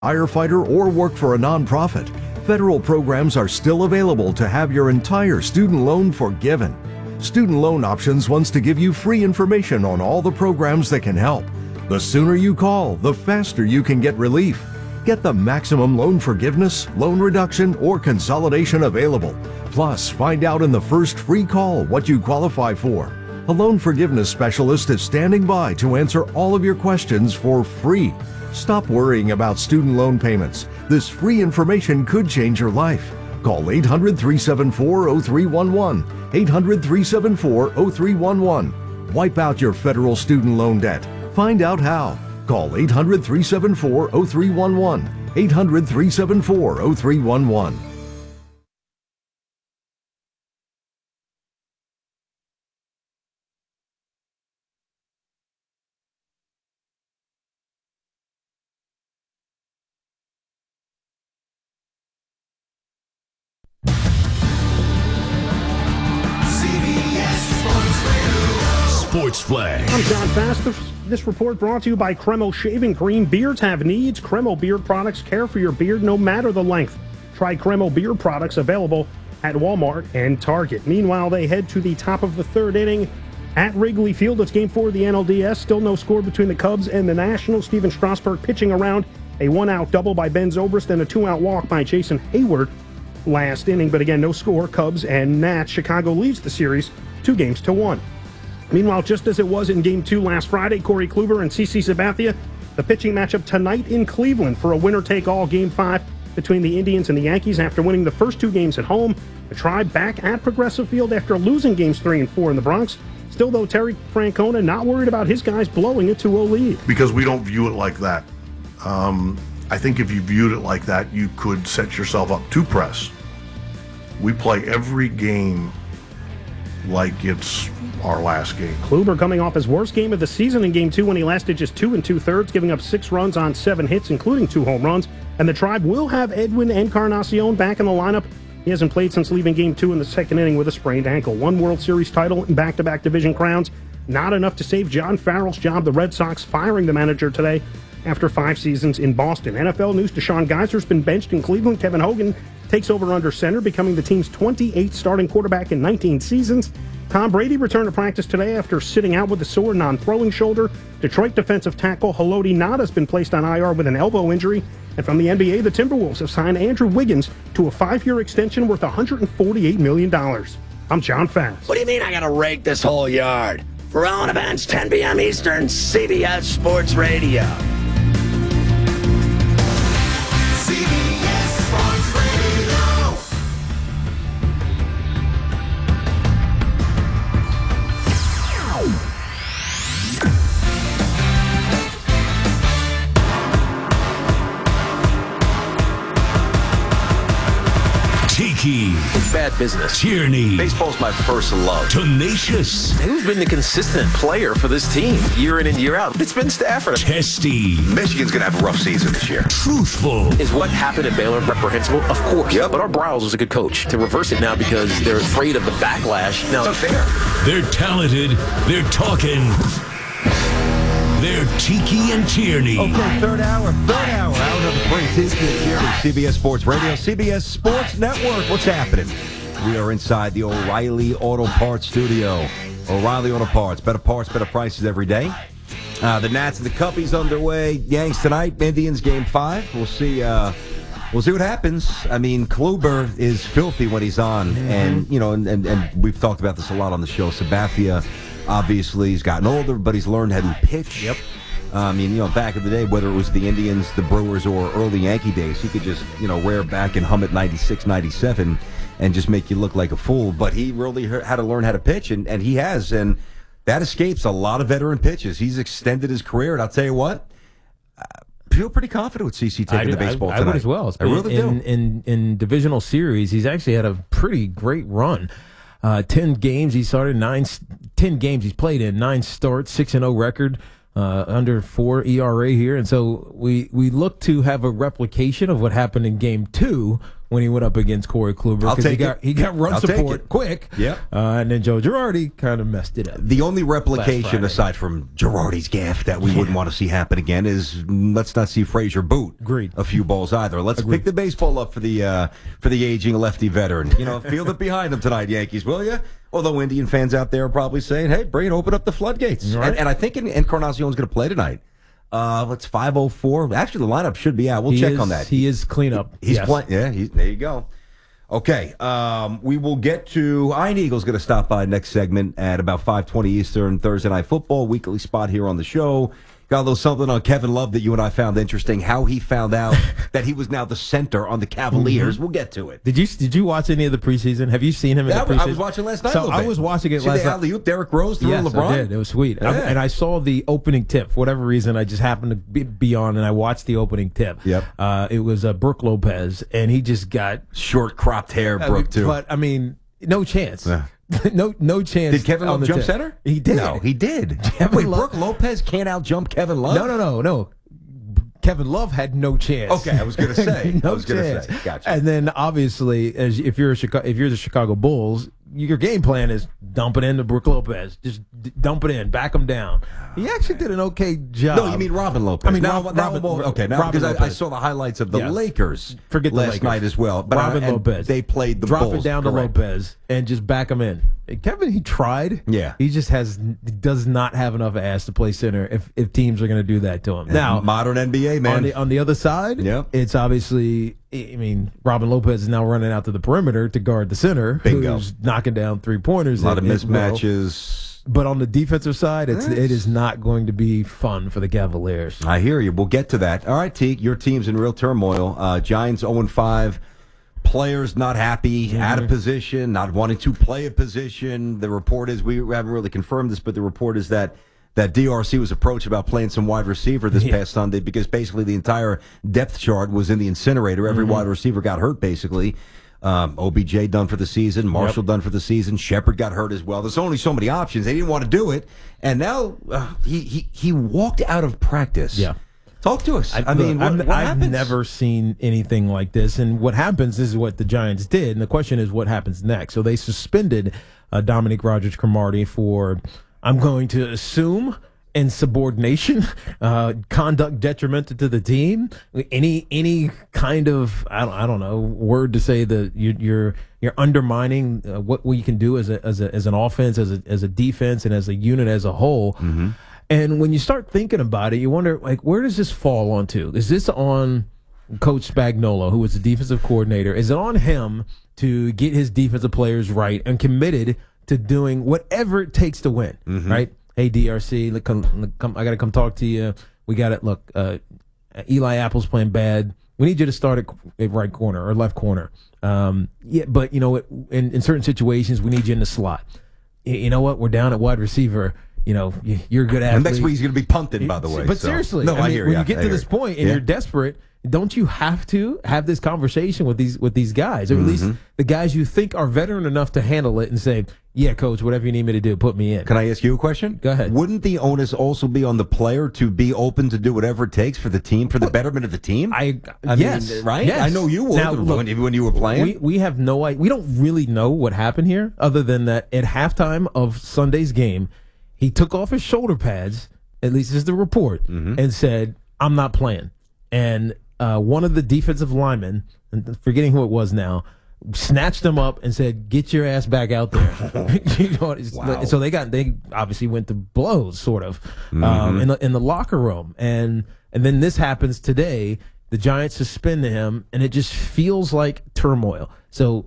firefighter, or work for a nonprofit, federal programs are still available to have your entire student loan forgiven. Student Loan Options wants to give you free information on all the programs that can help. The sooner you call, the faster you can get relief. Get the maximum loan forgiveness, loan reduction, or consolidation available. Plus, find out in the first free call what you qualify for. A loan forgiveness specialist is standing by to answer all of your questions for free. Stop worrying about student loan payments. This free information could change your life. Call 800-374-0311. 800-374-0311. Wipe out your federal student loan debt. Find out how. Call 800-374-0311. 800-374-0311. Sports Flag. I'm John Fast. This report brought to you by Cremo Shaving Cream. Beards have needs. Cremo Beard products care for your beard no matter the length. Try Cremo Beard products available at Walmart and Target. Meanwhile, they head to the top of the third inning at Wrigley Field. It's game 4 of the NLDS. Still no score between the Cubs and the Nationals. Steven Strasburg pitching around a one-out double by Ben Zobrist and a two-out walk by Jason Hayward last inning. But again, no score. Cubs and Nats. Chicago leads the series 2-1. Meanwhile, just as it was in Game 2 last Friday, Corey Kluber and CC Sabathia, the pitching matchup tonight in Cleveland for a winner-take-all Game 5 between the Indians and the Yankees. After winning the first 2 games at home, the Tribe back at Progressive Field after losing Games 3 and 4 in the Bronx. Still, though, Terry Francona not worried about his guys blowing a 2-0 lead. Because we don't view it like that. I think if you viewed it like that, you could set yourself up to press. We play every game like it's our last game. Kluber coming off his worst game of the season in Game 2 when he lasted just 2 2/3, giving up 6 runs on 7 hits, including 2 home runs. And the Tribe will have Edwin Encarnacion back in the lineup. He hasn't played since leaving Game 2 in the second inning with a sprained ankle. 1 World Series title and back-to-back division crowns. Not enough to save John Farrell's job. The Red Sox firing the manager today after 5 seasons in Boston. NFL news: Deshaun Geiser's been benched in Cleveland. Kevin Hogan takes over under center, becoming the team's 28th starting quarterback in 19 seasons. Tom Brady returned to practice today after sitting out with a sore non-throwing shoulder. Detroit defensive tackle Haloti Ngata has been placed on IR with an elbow injury. And from the NBA, the Timberwolves have signed Andrew Wiggins to a 5-year extension worth $148 million. I'm John Fast. What do you mean I gotta rake this whole yard? For Allen Events, 10 p.m. Eastern, CBS Sports Radio. CBS Sports Radio. Tiki. It's bad business. Tierney. Baseball's my first love. Tenacious. Who's been the consistent player for this team year in and year out? It's been Stafford. Testy. Michigan's going to have a rough season this year. Truthful. Is what happened at Baylor reprehensible? Of course. Yep. But Art Briles was a good coach. To reverse it now because they're afraid of the backlash. Now, It's unfair. They're talented. They're talking. They're Tiki and Tierney. Okay, third hour number 3, Tiki and Tierney, CBS Sports Radio, CBS Sports Network. What's happening? We are inside the O'Reilly Auto Parts studio. O'Reilly Auto Parts, better prices every day. The Nats and the Cubbies underway. Yanks tonight, Indians game 5. We'll see what happens. I mean, Kluber is filthy when he's on, and we've talked about this a lot on the show. Sabathia, obviously, he's gotten older, but he's learned how to pitch. Yep. Back in the day, whether it was the Indians, the Brewers, or early Yankee days, he could just, rear back and hum at 96, 97 and just make you look like a fool. But he really had to learn how to pitch, and he has, and that escapes a lot of veteran pitches. He's extended his career, and I'll tell you what, I feel pretty confident with CC taking the baseball tonight. I would as well. I really do. In divisional series, he's actually had a pretty great run. 10 games he started, 10 games he's played in, 9 starts, 6-0 record, under 4 ERA here. And so we look to have a replication of what happened in Game 2 when he went up against Corey Kluber. I'll take he got run I'll take support it. quick. Yep. And then Joe Girardi kind of messed it up. The only Last replication, Friday. aside from Girardi's gaffe, that we wouldn't want to see happen again is let's not see Frazier boot Agreed. a few balls either. Let's pick the baseball up for the aging lefty veteran. Field it behind him tonight, Yankees, will you? Although Indian fans out there are probably saying, hey, bring it, open up the floodgates. Right. And I think Encarnacion's going to play tonight. It's 5:04. Actually, the lineup should be out. We'll check on that. He is cleanup. He's yes. playing. Yeah, there you go. Okay, we will get to Iron Eagle's going to stop by next segment at about 5:20 Eastern, Thursday Night Football, weekly spot here on the show. Got a little something on Kevin Love that you and I found interesting, how he found out that he was now the center on the Cavaliers. We'll get to it. Did you watch any of the preseason? Have you seen him in the preseason? I was watching last night. So I was watching it See last the night. alley-oop Derrick Rose threw Yes, LeBron? I did. It was sweet. Yeah. And I saw the opening tip. For whatever reason, I just happened to be on, and I watched the opening tip. Yep. It was Brooke Lopez, and he just got Short cropped hair, Brooke, too. But I mean, no chance. Yeah. no chance. Did Kevin on Love the jump tip. center? He did. No, he did. Kevin Wait, Love- Brooke Lopez can't out-jump Kevin Love? No. Kevin Love had no chance. Okay, I was going to say. no I was going to chance. say. Gotcha. And then obviously, if you're the Chicago Bulls, your game plan is dump it into Brooke Lopez. Just dump it in, back him down. He actually did an okay job. No, you mean Robin Lopez. I mean, now, Robin because I Lopez. saw the highlights of the Yeah. Lakers Forget the last Lakers. night as well. But Robin and Lopez. They played the Drop Bulls. it down correct. to Lopez and just back him in. Kevin, he tried. Yeah. He just does not have enough ass to play center if teams are going to do that to him. Now, Modern NBA, man. on the other side, Yep. it's obviously, I mean, Robin Lopez is now running out to the perimeter to guard the center, Bingo. who's knocking down 3-pointers. A lot of as well. mismatches. But on the defensive side, it is not going to be fun for the Cavaliers. I hear you. We'll get to that. All right, Teague, your team's in real turmoil. Giants 0-5. Players not happy, out of position, not wanting to play a position. The report is, we haven't really confirmed this, but the report is that DRC was approached about playing some wide receiver this past Sunday because basically the entire depth chart was in the incinerator. Every wide receiver got hurt, basically. OBJ done for the season, Marshall done for the season, Shepard got hurt as well. There's only so many options. They didn't want to do it, and now he walked out of practice. Yeah. Talk to us. I mean, what I've happens? never seen anything like this. And what happens is what the Giants did. And the question is what happens next. So they suspended Dominique Rodgers-Cromartie for, I'm going to assume, insubordination, conduct detrimental to the team, any kind of I don't know word to say that you're undermining what we can do as an offense, as a defense, and as a unit as a whole. Mm-hmm. And when you start thinking about it, you wonder, like, where does this fall onto? Is this on Coach Spagnuolo, who was the defensive coordinator? Is it on him to get his defensive players right and committed to doing whatever it takes to win, right? Hey, DRC, come, I got to come talk to you. We got it. Look, Eli Apple's playing bad. We need you to start at right corner or left corner. Yeah, but, in certain situations, we need you in the slot. You know what? We're down at wide receiver. You're a good athlete. And next week he's going to be punted, by the way. But so. seriously, no, I hear when you. you get to this point and Yeah. you're desperate, don't you have to have this conversation with these guys, or at least the guys you think are veteran enough to handle it and say, "Yeah, coach, whatever you need me to do, put me in." Can I ask you a question? Go ahead. Wouldn't the onus also be on the player to be open to do whatever it takes for the team, for the betterment of the team? Yes, mean, right? yes. I know you would Now, look, when you were playing. We have no idea. We don't really know what happened here, other than that at halftime of Sunday's game, he took off his shoulder pads. At least is the report, and said, "I'm not playing." And one of the defensive linemen, forgetting who it was now, snatched him up and said, "Get your ass back out there." Wow. So they obviously went to blows, sort of, in the locker room, and then this happens today. The Giants suspend him, and it just feels like turmoil. So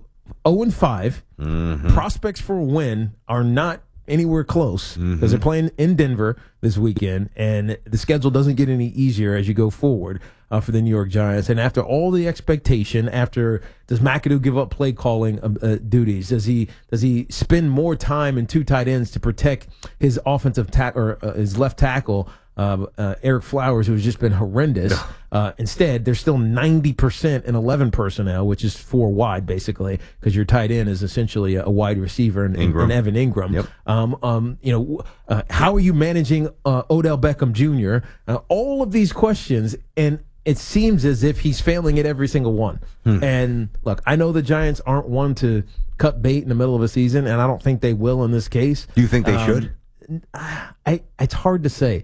0-5, prospects for a win are not anywhere close because they're playing in Denver this weekend, and the schedule doesn't get any easier as you go forward for the New York Giants. And after all the expectation, does McAdoo give up play calling duties? Does he spend more time in two tight ends to protect his offensive his left tackle? Eric Flowers, who's just been horrendous. Instead, they're still 90% in 11 personnel, which is 4 wide, basically, because your tight end is essentially a wide receiver in Evan Ingram. Yep. How are you managing Odell Beckham Jr.? All of these questions, and it seems as if he's failing at every single one. And look, I know the Giants aren't one to cut bait in the middle of a season, and I don't think they will in this case. Do you think they should? It's hard to say.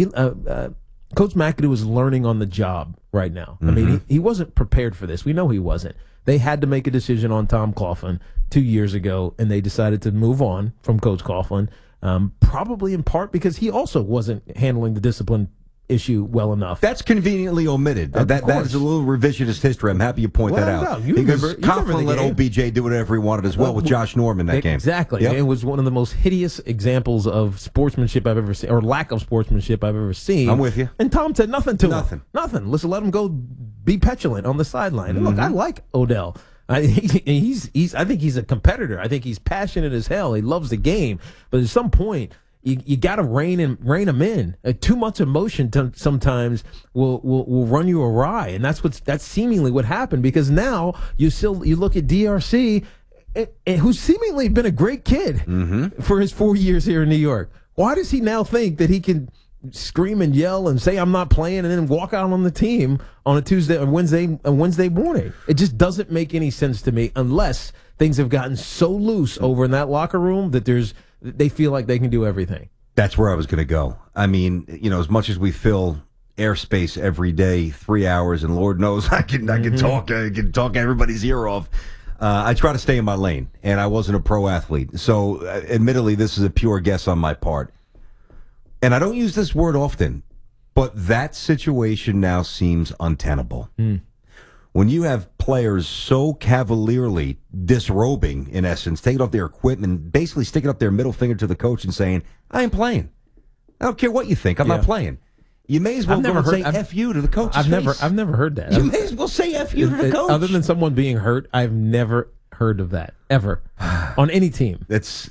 Coach McAdoo is learning on the job right now. I mean, he wasn't prepared for this. We know he wasn't. They had to make a decision on Tom Coughlin 2 years ago, and they decided to move on from Coach Coughlin, probably in part because he also wasn't handling the discipline issue well enough. That's conveniently omitted. That is a little revisionist history. I'm happy you point that out. No, because Coughlin let OBJ do whatever he wanted as well with Josh Norman that game. Exactly. Yep. It was one of the most hideous examples of sportsmanship I've ever seen, or lack of sportsmanship I've ever seen. I'm with you. And Tom said nothing to him. Nothing. Listen, let him go be petulant on the sideline. And look, I like Odell. I think he's a competitor. I think he's passionate as hell. He loves the game. But at some point, you got to rein him in. Too much emotion sometimes will run you awry, and that's seemingly what happened. Because now you look at DRC, who's seemingly been a great kid for his 4 years here in New York. Why does he now think that he can scream and yell and say I'm not playing and then walk out on the team on a Wednesday morning? It just doesn't make any sense to me unless things have gotten so loose over in that locker room that they feel like they can do everything. That's where I was going to go. I mean, as much as we fill airspace every day, 3 hours, and Lord knows I can talk everybody's ear off. I try to stay in my lane, and I wasn't a pro athlete. So, admittedly, this is a pure guess on my part. And I don't use this word often, but that situation now seems untenable. When you have players so cavalierly disrobing, in essence, taking off their equipment, basically sticking up their middle finger to the coach and saying, I ain't playing. I don't care what you think. I'm not playing. You may as well go and say F you to the coach's face. I've never heard that. You may as well say F you to the coach. Other than someone being hurt, I've never heard of that, ever, on any team.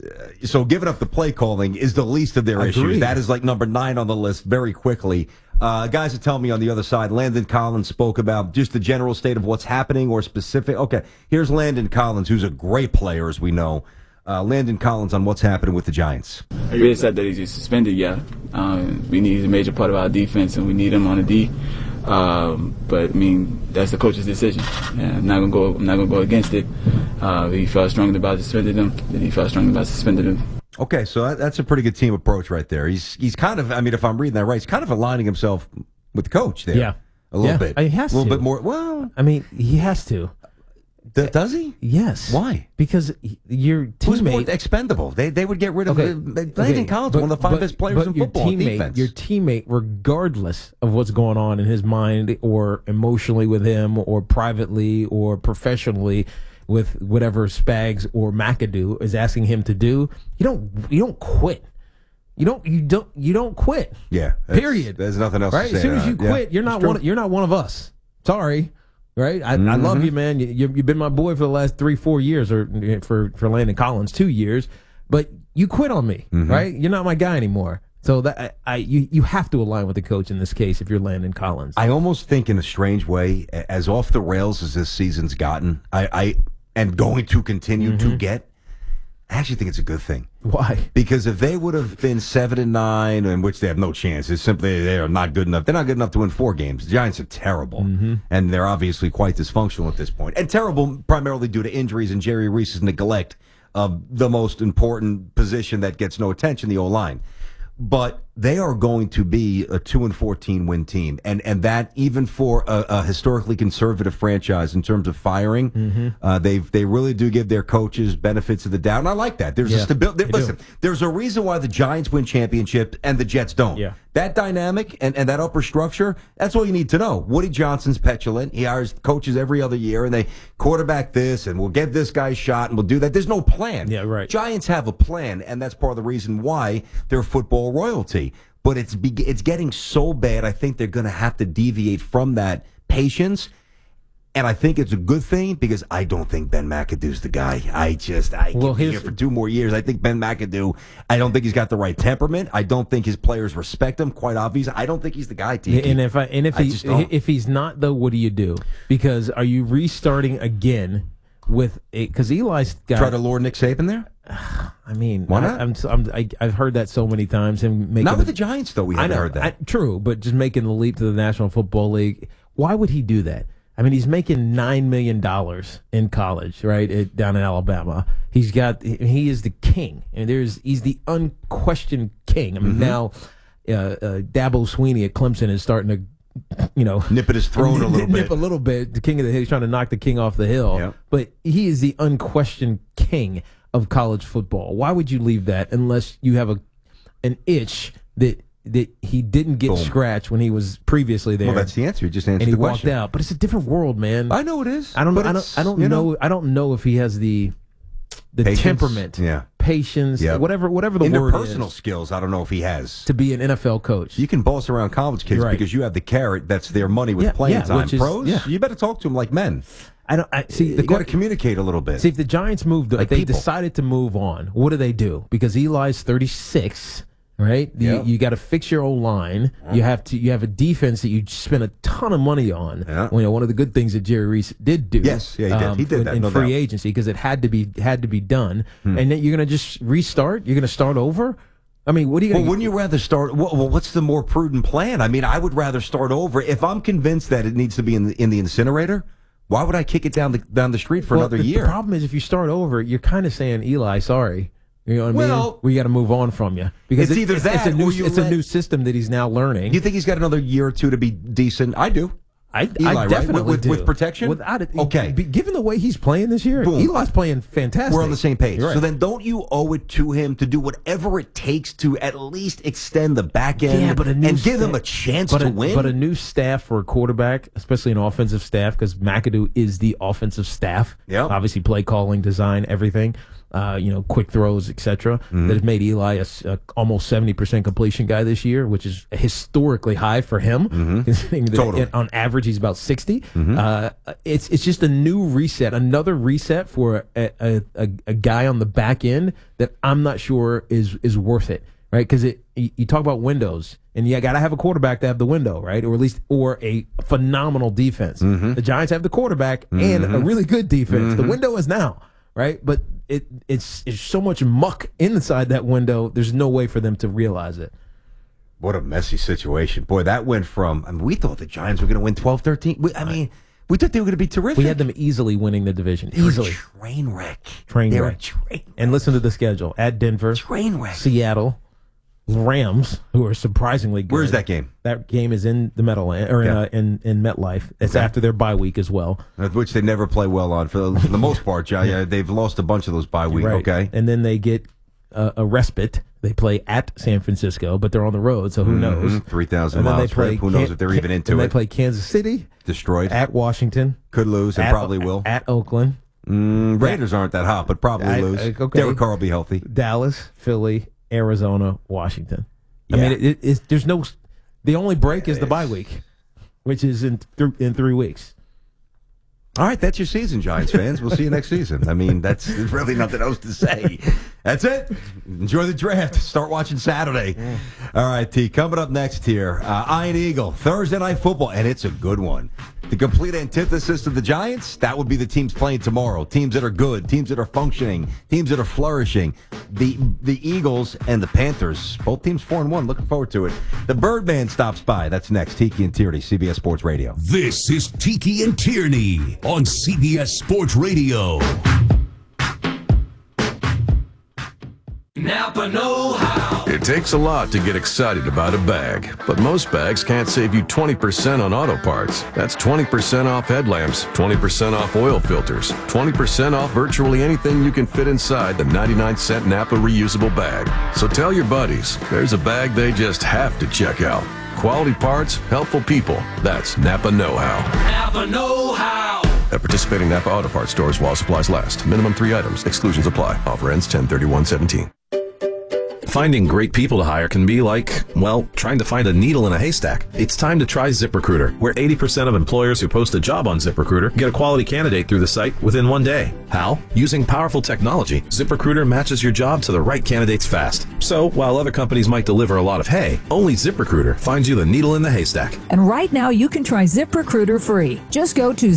So giving up the play calling is the least of their issues. That is like number 9 on the list very quickly. Guys are telling me on the other side, Landon Collins spoke about just the general state of what's happening or specific. Okay, here's Landon Collins, who's a great player, as we know. Landon Collins on what's happening with the Giants. Really sad that he's suspended, he's a major part of our defense, and we need him on the D. But I mean, that's the coach's decision. I'm not gonna go against it. He felt strongly about suspending him. Then he felt strongly about suspending him. Okay, so that's a pretty good team approach right there. He's kind of, I mean, if I'm reading that right, he's kind of aligning himself with the coach there. Yeah, a little bit. He has a little to. bit more. Well, I mean, he has to. Does he? Yes. Why? Because your teammate... Who's more expendable? They would get rid of Landon Collins, one of the 5 best players in football defense. Your teammate, regardless of what's going on in his mind or emotionally with him or privately or professionally with whatever Spags or McAdoo is asking him to do, you don't quit. You don't quit. Yeah. Period. There's nothing else to say. As soon as you quit, you're not one of us. Sorry. Right, I love you, man. You've been my boy for the last 3-4 years, or for Landon Collins 2 years, but you quit on me, right? You're not my guy anymore. So that you have to align with the coach in this case if you're Landon Collins. I almost think, in a strange way, as off the rails as this season's gotten, I am going to continue to get. I actually think it's a good thing. Why? Because if they would have been 7-9, in which they have no chance, it's simply they are not good enough. They're not good enough to win 4 games. The Giants are terrible, and they're obviously quite dysfunctional at this point, and terrible primarily due to injuries and Jerry Reese's neglect of the most important position that gets no attention, the O-line. But they are going to be a 2-14 win team, and that even for a historically conservative franchise in terms of firing, they really do give their coaches benefits of the doubt, and I like that. There's a stability. Listen, there's a reason why the Giants win championships and the Jets don't. Yeah. That dynamic and that upper structure, that's all you need to know. Woody Johnson's petulant. He hires coaches every other year, and they quarterback this, and we'll get this guy shot, and we'll do that. There's no plan. Yeah, right. Giants have a plan, and that's part of the reason why they're football royalty. But it's getting so bad, I think they're going to have to deviate from that patience. And I think it's a good thing because I don't think Ben McAdoo's the guy. I can be here for 2 more years. I think Ben McAdoo, I don't think he's got the right temperament. I don't think his players respect him, quite obvious. I don't think he's the guy, Tiki. And if he's not, though, what do you do? Because are you restarting again with because Eli's got... Try to lure Nick Saban there? I mean, why not? I've heard that so many times. Him making not with the Giants, though. We haven't heard that. True, but just making the leap to the National Football League. why would he do that? I mean, he's making $9 million in college, right, down in Alabama. He is the king, and he's the unquestioned king. I mean, now Dabo Sweeney at Clemson is starting to, nip at his throne a little bit. The king of the hill. He's trying to knock the king off the hill. Yep. But he is the unquestioned king of college football. Why would you leave that unless you have an itch that he didn't get scratched when he was previously there? Well, that's the answer. You just answered and he the question. walked out. But it's a different world, man. I know it is. I don't know. I don't know if he has the patience, temperament, patience, whatever the word is. Interpersonal skills, I don't know if he has. To be an NFL coach. You can boss around college kids because you have the carrot that's their money with playing time. Pros, you better talk to them like men. See, they got to communicate a little bit. See, if the Giants moved, if they decided to move on, what do? Because Eli's 36, right? Yeah. You got to fix your old line. You have a defense that you spent a ton of money on. Yeah. One of the good things that Jerry Reese did do. Yes, he did. He did that in free agency because it had to be done. And then you're going to just restart. You're going to start over. I mean, what are you going to? Wouldn't you rather start? Well, what's the more prudent plan? I mean, I would rather start over if I'm convinced that it needs to be in the incinerator. Why would I kick it down the street for another year? The problem is if you start over, you're kind of saying, Eli, sorry. You know what I mean? We got to move on from you because it's a new system that he's now learning. You think he's got another year or two to be decent? I do. I definitely do. With protection? Without it. Okay. Given the way he's playing this year, Eli's playing fantastic. We're on the same page. Right. So then don't you owe it to him to do whatever it takes to at least extend the back end and give him a chance to win? But a new staff for a quarterback, especially an offensive staff, because McAdoo is the offensive staff. Yep. Obviously play calling, design, everything. Quick throws, etc. That has made Eli a almost 70% completion guy this year, which is historically high for him. Considering that on average he's about 60. It's just a new reset, another reset for a guy on the back end that I'm not sure is worth it, right? Because you talk about windows, and you got to have a quarterback to have the window, right? Or a phenomenal defense. The Giants have the quarterback and a really good defense. The window is now. Right, but it's so much muck inside that window. There's no way for them to realize it. What a messy situation, boy! That went from we thought the Giants were going to win 12-13. We thought they were going to be terrific. We had them easily winning the division. Easily, train wreck. And listen to the schedule: at Denver, train wreck. Seattle, Rams, who are surprisingly good. Where's that game? That game is in the Meadowlands or in MetLife. It's after their bye week as well, which they never play well on for the most part. Yeah, they've lost a bunch of those bye weeks. Right. Okay, and then they get a respite. They play at San Francisco, but they're on the road, so who knows? 3,000 miles trip. Who knows if they're even into it? They play Kansas City, destroyed at Washington, could lose and probably will at Oakland. Raiders aren't that hot, but probably lose. Okay. Derek Carr will be healthy. Dallas, Philly, Arizona, Washington. I mean, there's no. The only break is the bye week, which is in 3 weeks. All right, that's your season, Giants fans. We'll see you next season. I mean, there's really nothing else to say. That's it. Enjoy the draft. Start watching Saturday. All right, T. Coming up next here, Iron Eagle, Thursday Night Football, and it's a good one. The complete antithesis of the Giants, that would be the teams playing tomorrow. Teams that are good, teams that are functioning, teams that are flourishing. The Eagles and the Panthers, both teams 4-1. Looking forward to it. The Birdman stops by. That's next. Tiki and Tierney, CBS Sports Radio. This is Tiki and Tierney on CBS Sports Radio. Napa know-how. It takes a lot to get excited about a bag, but most bags can't save you 20% on auto parts. That's 20% off headlamps, 20% off oil filters, 20% off virtually anything you can fit inside the 99-cent Napa reusable bag. So tell your buddies, there's a bag they just have to check out. Quality parts, helpful people. That's Napa know-how. Napa know-how. At participating Napa Auto Parts stores while supplies last. Minimum 3 items. Exclusions apply. Offer ends 10/31/17. Finding great people to hire can be like, well, trying to find a needle in a haystack. It's time to try ZipRecruiter, where 80% of employers who post a job on ZipRecruiter get a quality candidate through the site within 1 day. How? Using powerful technology, ZipRecruiter matches your job to the right candidates fast. So, while other companies might deliver a lot of hay, only ZipRecruiter finds you the needle in the haystack. And right now you can try ZipRecruiter free. Just go to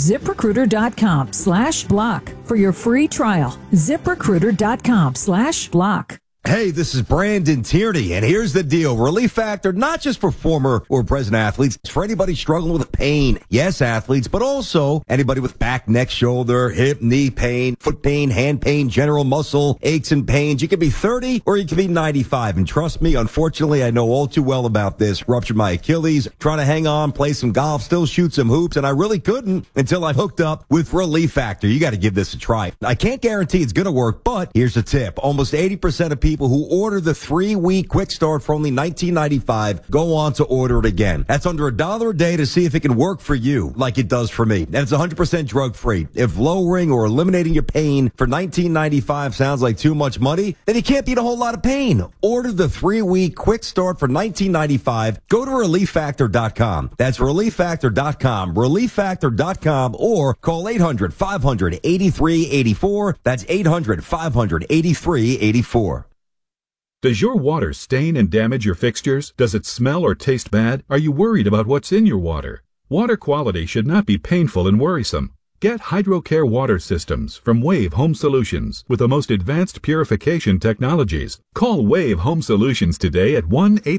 ZipRecruiter.com/block for your free trial. ZipRecruiter.com/block. Hey, this is Brandon Tierney, and here's the deal. Relief Factor, not just for former or present athletes, it's for anybody struggling with pain. Yes, athletes, but also anybody with back, neck, shoulder, hip, knee pain, foot pain, hand pain, general muscle aches and pains. You could be 30 or you could be 95. And trust me, unfortunately, I know all too well about this. Ruptured my Achilles, trying to hang on, play some golf, still shoot some hoops, and I really couldn't until I hooked up with Relief Factor. You got to give this a try. I can't guarantee it's going to work, but here's the tip. Almost 80% of people who order the 3-week quick start for only $19.95 go on to order it again. That's under $1 a day to see if it can work for you like it does for me. And it's 100% drug-free. If lowering or eliminating your pain for $19.95 sounds like too much money, then you can't beat a whole lot of pain. Order the 3-week quick start for $19.95. Go to ReliefFactor.com. That's ReliefFactor.com. ReliefFactor.com or call 800-500-8384. That's 800-500-8384. Does your water stain and damage your fixtures? Does it smell or taste bad? Are you worried about what's in your water? Water quality should not be painful and worrisome. Get HydroCare water systems from Wave Home Solutions with the most advanced purification technologies. Call Wave Home Solutions today at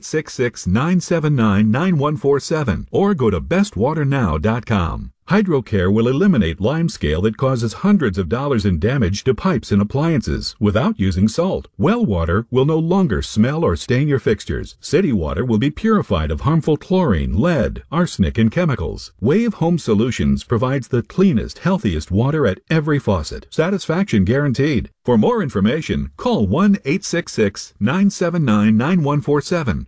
1-866-979-9147 or go to bestwaternow.com. HydroCare will eliminate limescale that causes hundreds of dollars in damage to pipes and appliances without using salt. Well water will no longer smell or stain your fixtures. City water will be purified of harmful chlorine, lead, arsenic, and chemicals. Wave Home Solutions provides the cleanest, healthiest water at every faucet. Satisfaction guaranteed. For more information, call 1-866-979-9147,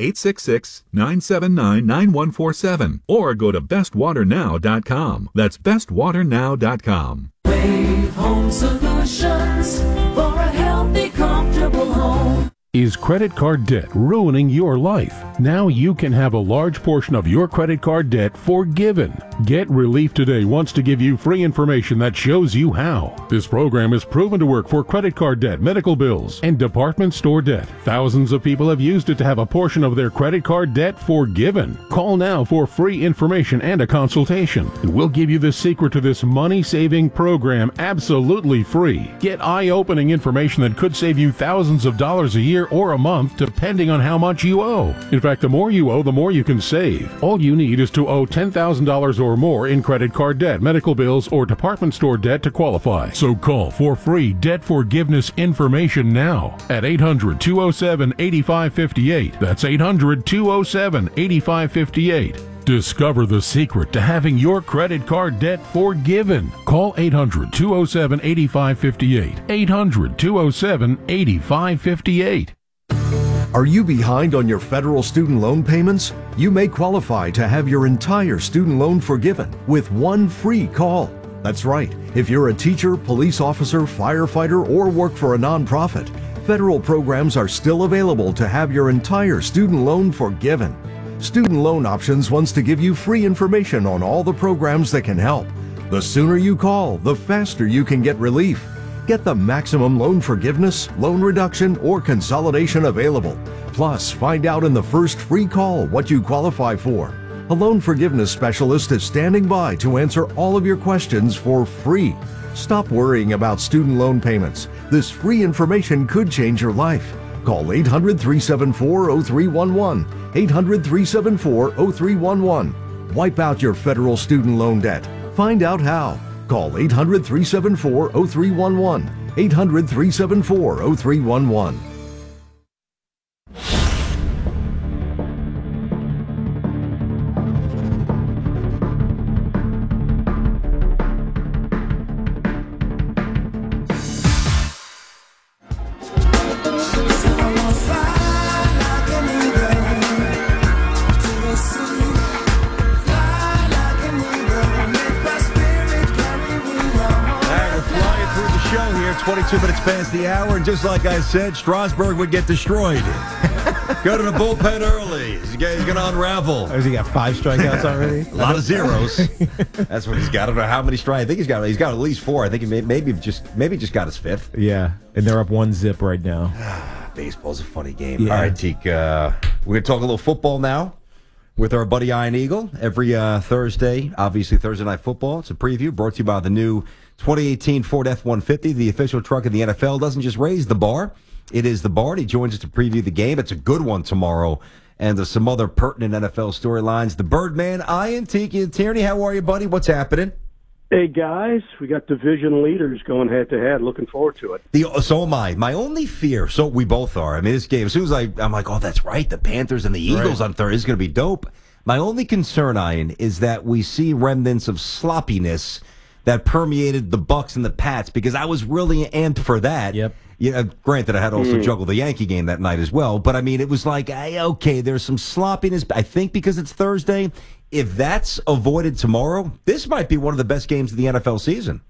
1-866-979-9147, or go to bestwaternow.com. That's bestwaternow.com. Wave Home Solutions for a healthy, comfortable home. Is credit card debt ruining your life? Now you can have a large portion of your credit card debt forgiven. Get Relief Today wants to give you free information that shows you how. This program is proven to work for credit card debt, medical bills, and department store debt. Thousands of people have used it to have a portion of their credit card debt forgiven. Call now for free information and a consultation. And we'll give you the secret to this money-saving program absolutely free. Get eye-opening information that could save you thousands of dollars a year or a month, depending on how much you owe. In fact, the more you owe, the more you can save. All you need is to owe $10,000 or more in credit card debt, medical bills, or department store debt to qualify. So call for free debt forgiveness information now at 800-207-8558. That's 800-207-8558. Discover the secret to having your credit card debt forgiven. Call 800-207-8558. 800-207-8558. Are you behind on your federal student loan payments? You may qualify to have your entire student loan forgiven with one free call. That's right. If you're a teacher, police officer, firefighter, or work for a nonprofit, federal programs are still available to have your entire student loan forgiven. Student Loan Options wants to give you free information on all the programs that can help. The sooner you call, the faster you can get relief. Get the maximum loan forgiveness, loan reduction, or consolidation available. Plus, find out in the first free call what you qualify for. A loan forgiveness specialist is standing by to answer all of your questions for free. Stop worrying about student loan payments. This free information could change your life. Call 800-374-0311. 800-374-0311. Wipe out your federal student loan debt. Find out how. Call 800-374-0311. 800-374-0311. Show here, 22 minutes past the hour, and just like I said, Strasburg would get destroyed. Go to the bullpen early. He's going to unravel. Has he got 5 strikeouts already? A lot of zeros. That's what he's got. I don't know how many strikes. I think he's got at least 4. I think he maybe just got his 5th. Yeah, and they're up 1-0 right now. Baseball's a funny game. Yeah. All right, Teak, we're going to talk a little football now with our buddy Iron Eagle. Every Thursday, obviously Thursday Night Football. It's a preview brought to you by the new 2018 Ford F-150, the official truck of the NFL. Doesn't just raise the bar, It is the Bard. He joins us to preview the game. It's a good one tomorrow. And there's some other pertinent NFL storylines. The Birdman, Ian, Tiki, and Tierney. How are you, buddy? What's happening? Hey, guys. We got division leaders going head-to-head. Looking forward to it. So am I. My only fear, so we both are. I mean, this game, as soon as I'm like, oh, that's right, the Panthers and the Eagles on Thursday is going to be dope. My only concern, Ian, is that we see remnants of sloppiness that permeated the Bucks and the Pats, because I was really amped for that. Yep. Yeah, granted, I had to also juggle the Yankee game that night as well. But, I mean, it was like, okay, there's some sloppiness. I think because it's Thursday, if that's avoided tomorrow, this might be one of the best games of the NFL season.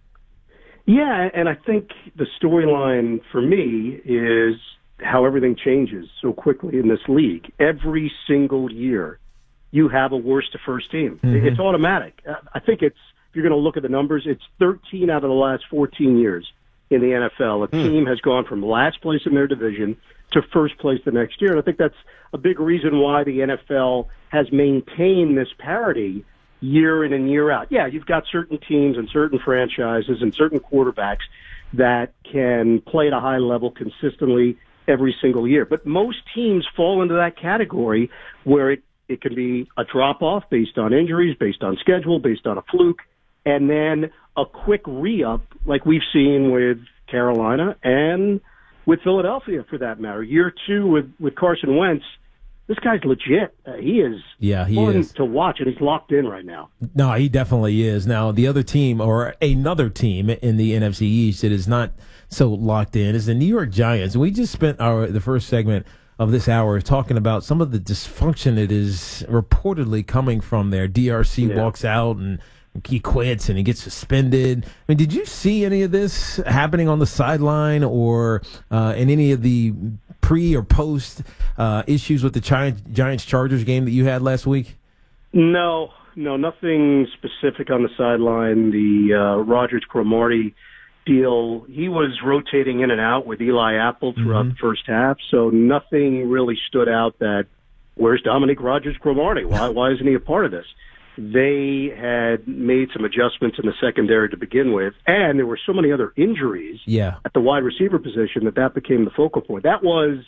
Yeah, and I think the storyline for me is how everything changes so quickly in this league. Every single year, you have a worse to first team. Mm-hmm. It's automatic. I think if you're going to look at the numbers, it's 13 out of the last 14 years in the NFL. A team has gone from last place in their division to first place the next year. And I think that's a big reason why the NFL has maintained this parity year in and year out. Yeah, you've got certain teams and certain franchises and certain quarterbacks that can play at a high level consistently every single year. But most teams fall into that category where it can be a drop-off based on injuries, based on schedule, based on a fluke, and then a quick re-up like we've seen with Carolina and with Philadelphia, for that matter. Year two with Carson Wentz, this guy's legit. He is fun to watch, and he's locked in right now. No, he definitely is. Now, the other team, or another team in the NFC East that is not so locked in, is the New York Giants. We just spent the first segment of this hour talking about some of the dysfunction that is reportedly coming from there. DRC walks out and he quits and he gets suspended. I mean, did you see any of this happening on the sideline or in any of the pre or post issues with the Giants-Chargers game that you had last week? No, nothing specific on the sideline. The Rodgers-Cromartie deal, he was rotating in and out with Eli Apple throughout the first half, so nothing really stood out that, where's Dominique Rodgers-Cromartie? Why isn't he a part of this? They had made some adjustments in the secondary to begin with, and there were so many other injuries at the wide receiver position that became the focal point. That was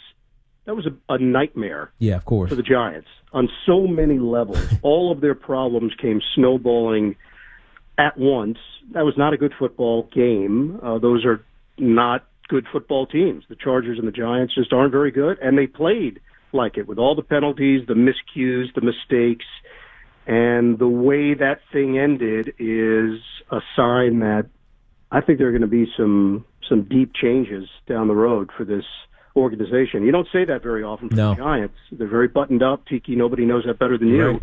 a nightmare of course, for the Giants on so many levels. All of their problems came snowballing at once. That was not a good football game. Those are not good football teams. The Chargers and the Giants just aren't very good, and they played like it with all the penalties, the miscues, the mistakes. And the way that thing ended is a sign that I think there are going to be some deep changes down the road for this organization. You don't say that very often for the Giants. They're very buttoned up. Tiki, nobody knows that better than you.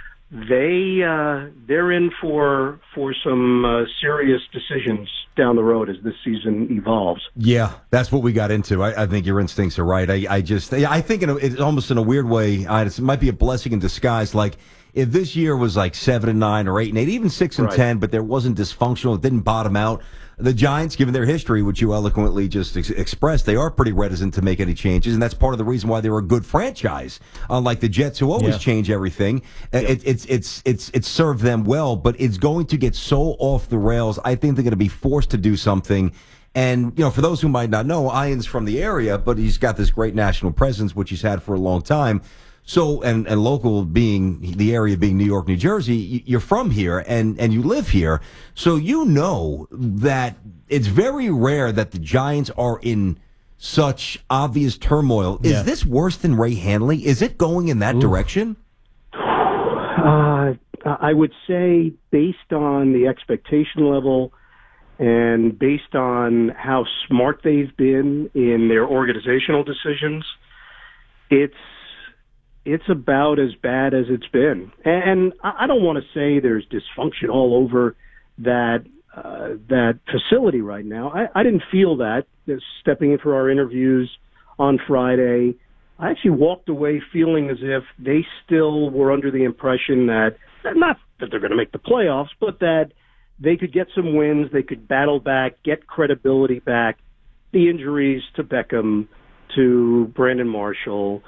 They're in for some serious decisions down the road as this season evolves. Yeah, that's what we got into. I think your instincts are right. I think it's almost in a weird way, it might be a blessing in disguise. Like, if this year was like 7-9 or 8-8, even 6-10, but there wasn't dysfunctional, it didn't bottom out. The Giants, given their history, which you eloquently just expressed, they are pretty reticent to make any changes, and that's part of the reason why they were a good franchise. Unlike the Jets, who always change everything, it's served them well, but it's going to get so off the rails. I think they're going to be forced to do something. And, for those who might not know, Ian's from the area, but he's got this great national presence, which he's had for a long time. So, and local being, the area being New York, New Jersey, you're from here and you live here. So you know that it's very rare that the Giants are in such obvious turmoil. Is this worse than Ray Handley? Is it going in that direction? I would say based on the expectation level and based on how smart they've been in their organizational decisions, it's about as bad as it's been. And I don't want to say there's dysfunction all over that facility right now. I didn't feel that stepping in for our interviews on Friday. I actually walked away feeling as if they still were under the impression that, not that they're going to make the playoffs, but that they could get some wins, they could battle back, get credibility back. The injuries to Beckham, to Brandon Marshall,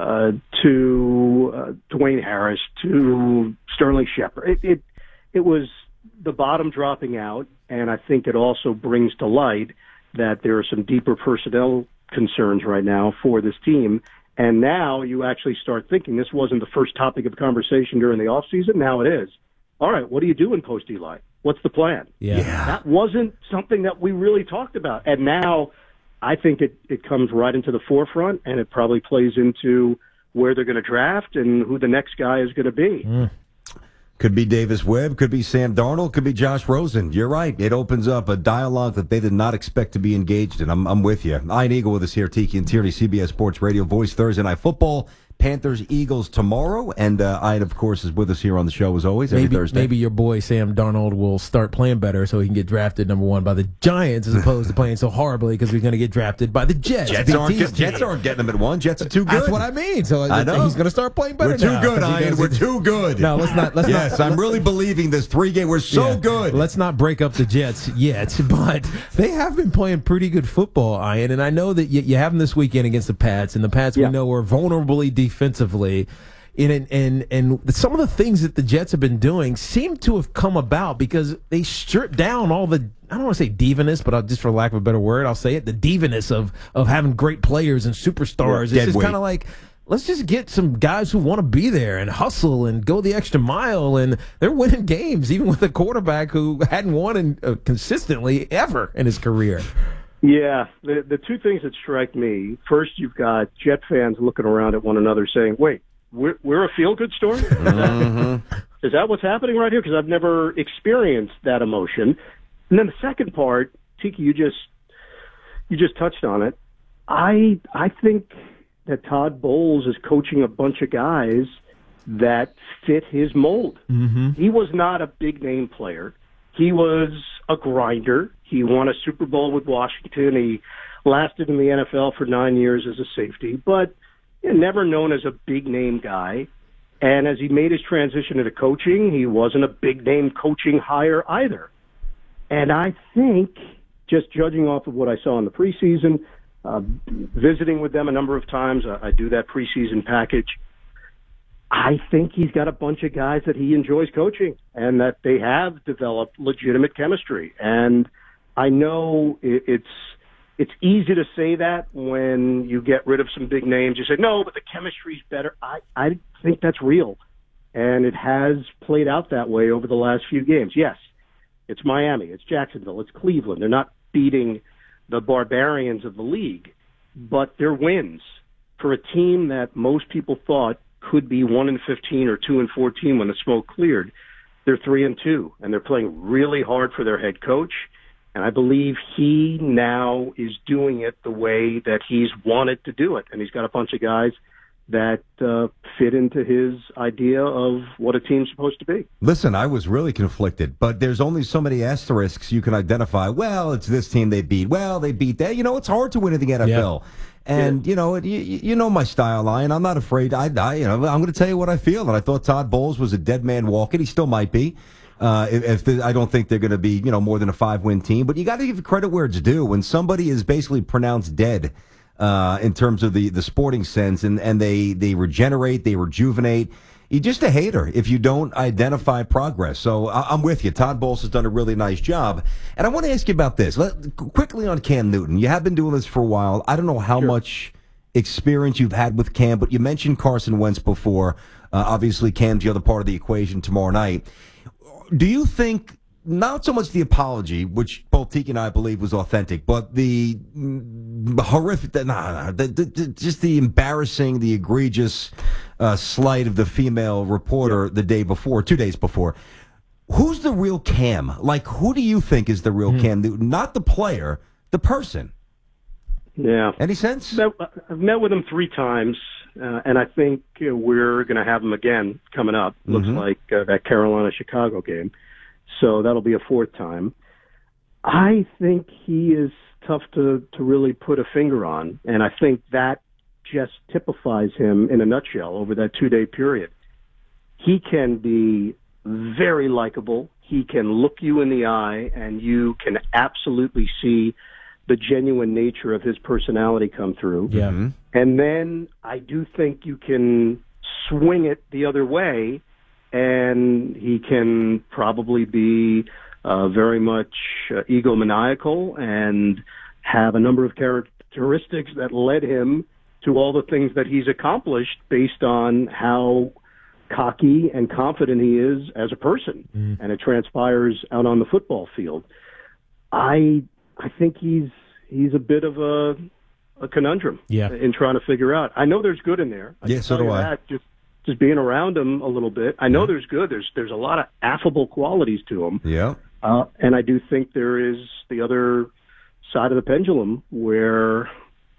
to Dwayne Harris, to Sterling Shepard. It was the bottom dropping out, and I think it also brings to light that there are some deeper personnel concerns right now for this team. And now you actually start thinking, this wasn't the first topic of conversation during the offseason. Now it is. All right, what do you do in post-Eli? What's the plan? Yeah. That wasn't something that we really talked about. And now I think it comes right into the forefront, and it probably plays into where they're going to draft and who the next guy is going to be. Could be Davis Webb, could be Sam Darnold, could be Josh Rosen. You're right. It opens up a dialogue that they did not expect to be engaged in. I'm with you. Ian Eagle with us here, Tiki and Tierney, CBS Sports Radio, voice Thursday Night Football. Panthers, Eagles tomorrow, and Ian, of course, is with us here on the show as always every Thursday. Maybe your boy Sam Darnold will start playing better so he can get drafted number one by the Giants as opposed to playing so horribly because he's going to get drafted by the Jets. Jets aren't getting him at one. Jets are too good. That's what I mean. So I know. He's going to start playing better. We're too good, Ian. We're too good. No, let's not. Yes, I'm really believing this 3-game. We're so good. Let's not break up the Jets yet, but they have been playing pretty good football, Ian. And I know that you have them this weekend against the Pats, and the Pats we know are vulnerably defensively. And some of the things that the Jets have been doing seem to have come about because they stripped down all the, I don't want to say diviness, but just for lack of a better word, I'll say it, the diviness of having great players and superstars. It's just kind of like, let's just get some guys who want to be there and hustle and go the extra mile, and they're winning games, even with a quarterback who hadn't won consistently ever in his career. Yeah, the two things that strike me, first you've got Jet fans looking around at one another saying, wait, we're a feel-good story? Is that what's happening right here? Because I've never experienced that emotion. And then the second part, Tiki, you just touched on it. I think that Todd Bowles is coaching a bunch of guys that fit his mold. He was not a big-name player. He was a grinder. He won a Super Bowl with Washington. He lasted in the NFL for 9 years as a safety, but never known as a big-name guy. And as he made his transition into coaching, he wasn't a big-name coaching hire either. And I think, just judging off of what I saw in the preseason, visiting with them a number of times, I do that preseason package, I think he's got a bunch of guys that he enjoys coaching and that they have developed legitimate chemistry. And I know it's easy to say that when you get rid of some big names. You say, no, but the chemistry's better. I think that's real. And it has played out that way over the last few games. Yes, it's Miami, it's Jacksonville, it's Cleveland. They're not beating the barbarians of the league, but they're wins for a team that most people thought could be 1-15 or 2-14 when the smoke cleared. They're 3-2, and they're playing really hard for their head coach. And I believe he now is doing it the way that he's wanted to do it. And he's got a bunch of guys that fit into his idea of what a team's supposed to be. Listen, I was really conflicted, but there's only so many asterisks you can identify. Well, it's this team they beat. Well, they beat that. It's hard to win in the NFL. Yeah. And, you know my style, Ian. I'm not afraid. I'm going to tell you what I feel. And I thought Todd Bowles was a dead man walking. He still might be. I don't think they're going to be, more than a 5-win team. But you got to give credit where it's due. When somebody is basically pronounced dead in terms of the sporting sense, and they regenerate, they rejuvenate, you're just a hater if you don't identify progress. So I'm with you. Todd Bowles has done a really nice job. And I want to ask you about this. Quickly on Cam Newton. You have been doing this for a while. I don't know how much experience you've had with Cam, but you mentioned Carson Wentz before. Obviously, Cam's the other part of the equation tomorrow night. Do you think, not so much the apology, which both Tiki and I believe was authentic, but the horrific, just the embarrassing, the egregious slight of the female reporter the day before, 2 days before, who's the real Cam? Like, who do you think is the real Cam Newton? Not the player, the person. Yeah. Any sense? I've met with him 3 times. And I think we're going to have him again coming up. Looks like that Carolina-Chicago game. So that'll be a 4th time. I think he is tough to really put a finger on. And I think that just typifies him in a nutshell over that 2-day period. He can be very likable. He can look you in the eye, and you can absolutely see the genuine nature of his personality come through. Yeah. And then I do think you can swing it the other way, and he can probably be very much egomaniacal and have a number of characteristics that led him to all the things that he's accomplished based on how cocky and confident he is as a person. And it transpires out on the football field. I think he's a bit of a conundrum in trying to figure out. I know there's good in there. So do I. Just being around him a little bit, I know there's good. There's a lot of affable qualities to him. Yeah. And I do think there is the other side of the pendulum where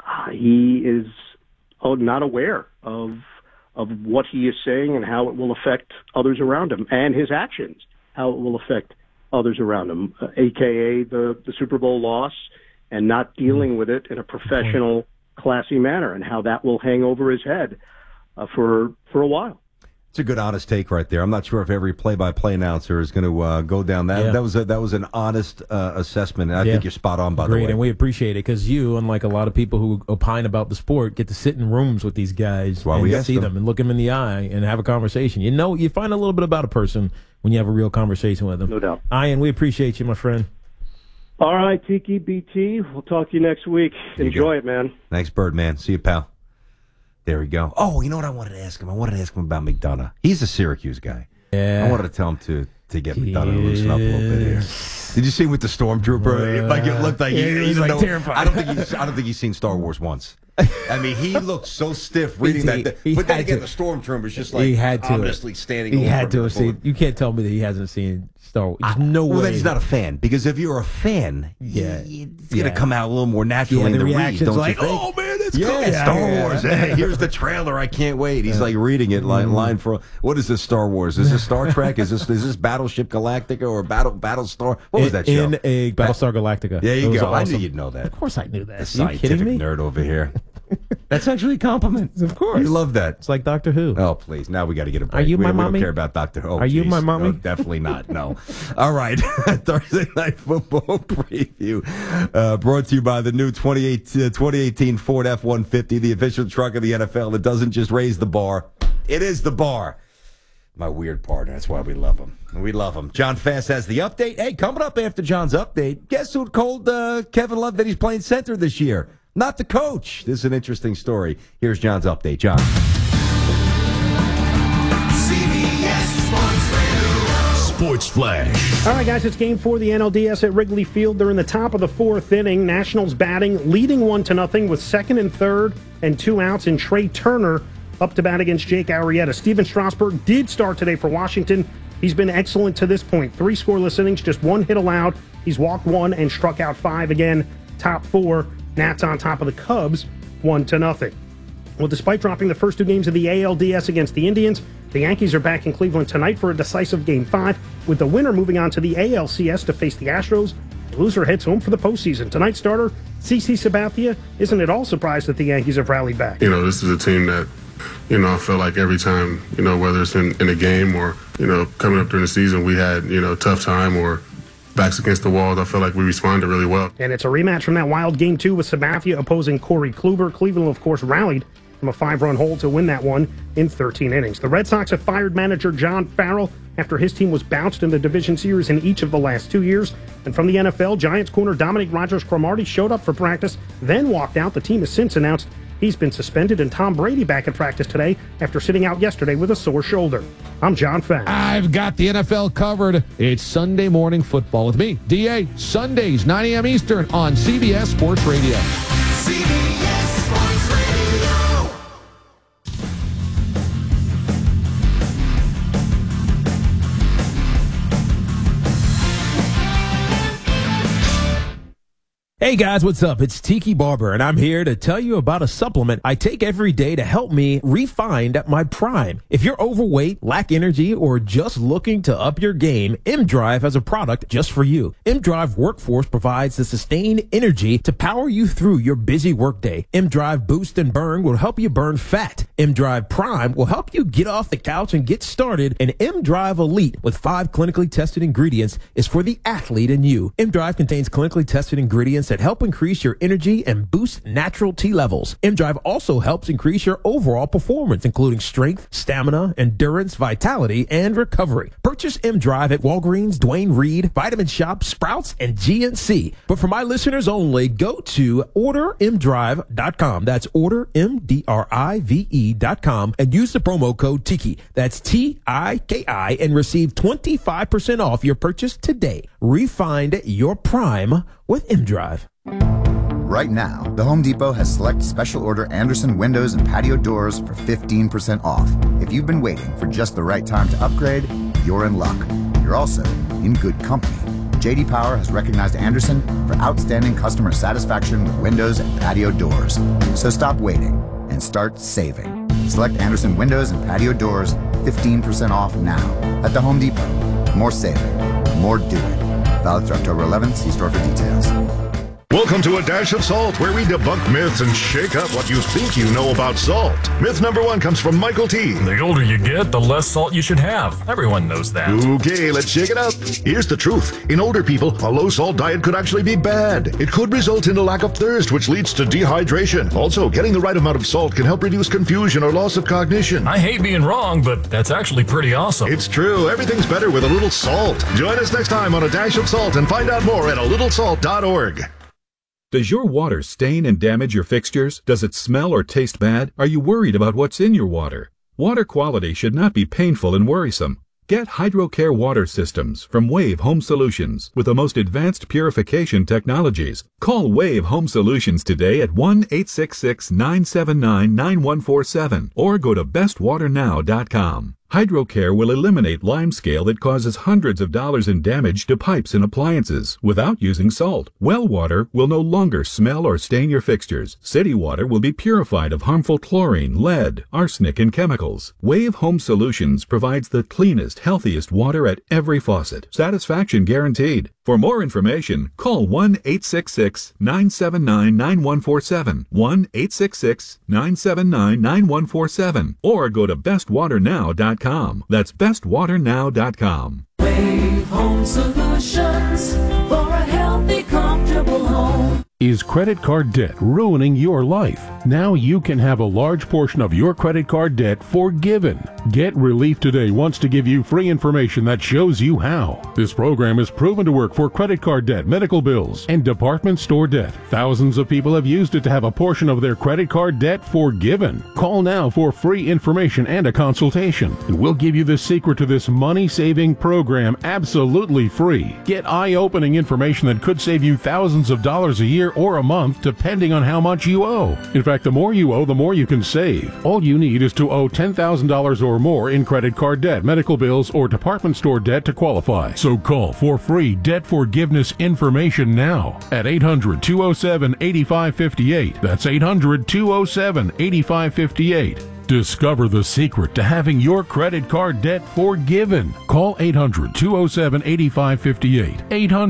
he is not aware of what he is saying and how it will affect others around him, and his actions, how it will affect others around him, a.k.a. the Super Bowl loss, and not dealing with it in a professional, classy manner, and how that will hang over his head for a while. It's a good, honest take right there. I'm not sure if every play-by-play announcer is going to go down that. Yeah. That was an honest assessment, and I think you're spot on, by the way. And we appreciate it because you, unlike a lot of people who opine about the sport, get to sit in rooms with these guys and see them and look them in the eye and have a conversation. You know, you find a little bit about a person when you have a real conversation with them. No doubt. Ian, we appreciate you, my friend. All right, Tiki BT. We'll talk to you next week. Enjoy it, man. Thanks, Birdman. See you, pal. There we go. Oh, you know what I wanted to ask him? I wanted to ask him about McDonough. He's a Syracuse guy. Yeah. I wanted to tell him to get McDonough to loosen up a little bit here. Did you see him with the Stormtrooper? Like it looked like he's like terrified. I don't think he's seen Star Wars once. I mean, he looked so stiff reading that. But then again, the Stormtrooper's just like ominously standing over him. He had to have seen. You can't tell me that he hasn't seen Star Wars. There's no way. Well, then he's not a fan. Because if you're a fan, it's going to come out a little more naturally in the read, don't you think? Oh, man, it's cool. Star Wars. Hey, here's the trailer. I can't wait. He's like reading it line for what is this Star Wars? Is this Star Trek? Is this Battleship Galactica or Battlestar? What was that show? In a Battlestar Galactica. There you go. Awesome. I knew you'd know that. Of course I knew that. The scientific nerd over here. That's actually a compliment. Of course. You love that. It's like Doctor Who. Oh, please. Now we got to get a break. Are you my mommy? mommy? We don't care about Doctor Who. Are you my mommy? No, definitely not. No. All right. Thursday Night Football preview brought to you by the new 2018 Ford F-150, the official truck of the NFL that doesn't just raise the bar. It is the bar. My weird partner. That's why we love him. We love him. John Fast has the update. Hey, coming up after John's update, guess who told Kevin Love that he's playing center this year? Not the coach. This is an interesting story. Here's John's update. John. CBS Sports Radio. Sports Flash. All right, guys, it's game 4 of the NLDS at Wrigley Field. They're in the top of the 4th inning. Nationals batting, leading 1-0 with 2nd and 3rd and 2 outs. And Trey Turner up to bat against Jake Arrieta. Steven Strasburg did start today for Washington. He's been excellent to this point. 3 scoreless innings, just 1 hit allowed. He's walked 1 and struck out 5 again. Top 4. Nats on top of the Cubs, 1-0. Well, despite dropping the first 2 games of the ALDS against the Indians, the Yankees are back in Cleveland tonight for a decisive Game 5, with the winner moving on to the ALCS to face the Astros. The loser heads home for the postseason. Tonight's starter, CC Sabathia, isn't at all surprised that the Yankees have rallied back. You know, this is a team that, you know, I feel like every time, you know, whether it's in a game or, you know, coming up during the season, we had, you know, tough time or backs against the walls, I feel like we responded really well. And it's a rematch from that wild Game 2 with Sabathia opposing Corey Kluber. Cleveland, of course, rallied from a 5-run hole to win that one in 13 innings. The Red Sox have fired manager John Farrell after his team was bounced in the division series in each of the last 2 years. And from the NFL, Giants corner Dominic Rodgers-Cromartie showed up for practice, then walked out. The team has since announced he's been suspended, and Tom Brady back at practice today after sitting out yesterday with a sore shoulder. I'm John Fast. I've got the NFL covered. It's Sunday morning football with me, DA, Sundays, 9 a.m. Eastern on CBS Sports Radio. CBS Sports Radio. Hey guys, what's up? It's Tiki Barber, and I'm here to tell you about a supplement I take every day to help me refine at my prime. If you're overweight, lack energy, or just looking to up your game, M-Drive has a product just for you. M-Drive Workforce provides the sustained energy to power you through your busy workday. M-Drive Boost and Burn will help you burn fat. M-Drive Prime will help you get off the couch and get started. And M-Drive Elite, with 5 clinically tested ingredients, is for the athlete in you. M-Drive contains clinically tested ingredients supplements that help increase your energy and boost natural T levels. M-Drive also helps increase your overall performance, including strength, stamina, endurance, vitality, and recovery. Purchase M-Drive at Walgreens, Duane Reade, Vitamin Shoppe, Sprouts, and GNC. But for my listeners only, go to ordermdrive.com. That's ordermdrive.com and use the promo code TIKI. That's TIKI and receive 25% off your purchase today. Refine your prime with M-Drive. Right now, the Home Depot has select special order Anderson windows and patio doors for 15% off. If you've been waiting for just the right time to upgrade, you're in luck. You're also in good company. J.D. Power has recognized Anderson for outstanding customer satisfaction with windows and patio doors. So stop waiting and start saving. Select Anderson windows and patio doors 15% off now at the Home Depot. More saving, more doing. Valid through October 11th. See store for details. Welcome to A Dash of Salt, where we debunk myths and shake up what you think you know about salt. Myth number 1 comes from Michael T. The older you get, the less salt you should have. Everyone knows that. Okay, let's shake it up. Here's the truth. In older people, a low-salt diet could actually be bad. It could result in a lack of thirst, which leads to dehydration. Also, getting the right amount of salt can help reduce confusion or loss of cognition. I hate being wrong, but that's actually pretty awesome. It's true. Everything's better with a little salt. Join us next time on A Dash of Salt and find out more at alittlesalt.org. Does your water stain and damage your fixtures? Does it smell or taste bad? Are you worried about what's in your water? Water quality should not be painful and worrisome. Get HydroCare water systems from Wave Home Solutions with the most advanced purification technologies. Call Wave Home Solutions today at 1-866-979-9147 or go to bestwaternow.com. HydroCare will eliminate limescale that causes hundreds of dollars in damage to pipes and appliances without using salt. Well water will no longer smell or stain your fixtures. City water will be purified of harmful chlorine, lead, arsenic, and chemicals. Wave Home Solutions provides the cleanest, healthiest water at every faucet. Satisfaction guaranteed. For more information, call 1-866-979-9147, 1-866-979-9147, or go to bestwaternow.com. That's bestwaternow.com. Wave Home Solutions for a healthy, comfortable home. Is credit card debt ruining your life? Now you can have a large portion of your credit card debt forgiven. Get Relief Today wants to give you free information that shows you how. This program is proven to work for credit card debt, medical bills, and department store debt. Thousands of people have used it to have a portion of their credit card debt forgiven. Call now for free information and a consultation, and we'll give you the secret to this money-saving program absolutely free. Get eye-opening information that could save you thousands of dollars a year or a month, depending on how much you owe. In fact, the more you owe, the more you can save. All you need is to owe $10,000 or more in credit card debt, medical bills, or department store debt to qualify. So call for free debt forgiveness information now at 800-207-8558. That's 800-207-8558. Discover the secret to having your credit card debt forgiven. Call 800-207-8558.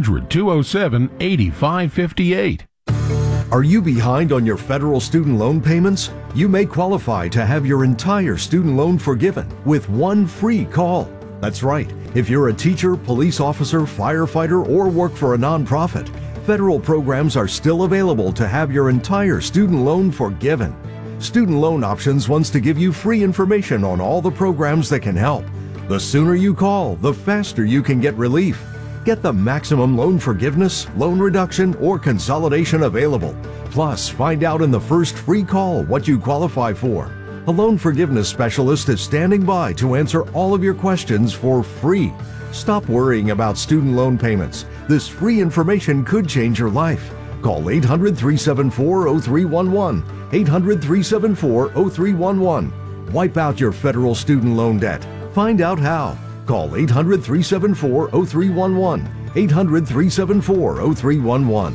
800-207-8558. Are you behind on your federal student loan payments? You may qualify to have your entire student loan forgiven with one free call. That's right. If you're a teacher, police officer, firefighter, or work for a nonprofit, federal programs are still available to have your entire student loan forgiven. Student Loan Options wants to give you free information on all the programs that can help. The sooner you call, the faster you can get relief. Get the maximum loan forgiveness, loan reduction, or consolidation available. Plus, find out in the first free call what you qualify for. A loan forgiveness specialist is standing by to answer all of your questions for free. Stop worrying about student loan payments. This free information could change your life. Call 800-374-0311. 800-374-0311. Wipe out your federal student loan debt. Find out how. Call 800-374-0311. 800-374-0311.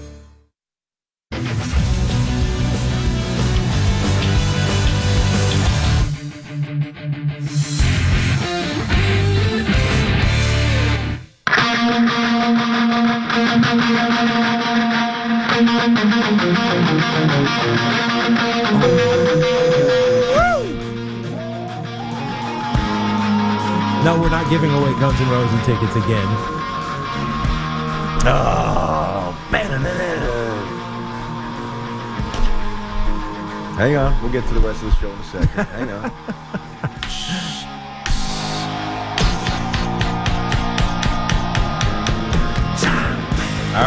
No, we're not giving away Guns N' Roses tickets again. Oh, man. Hang on. We'll get to the rest of the show in a second. Hang on. All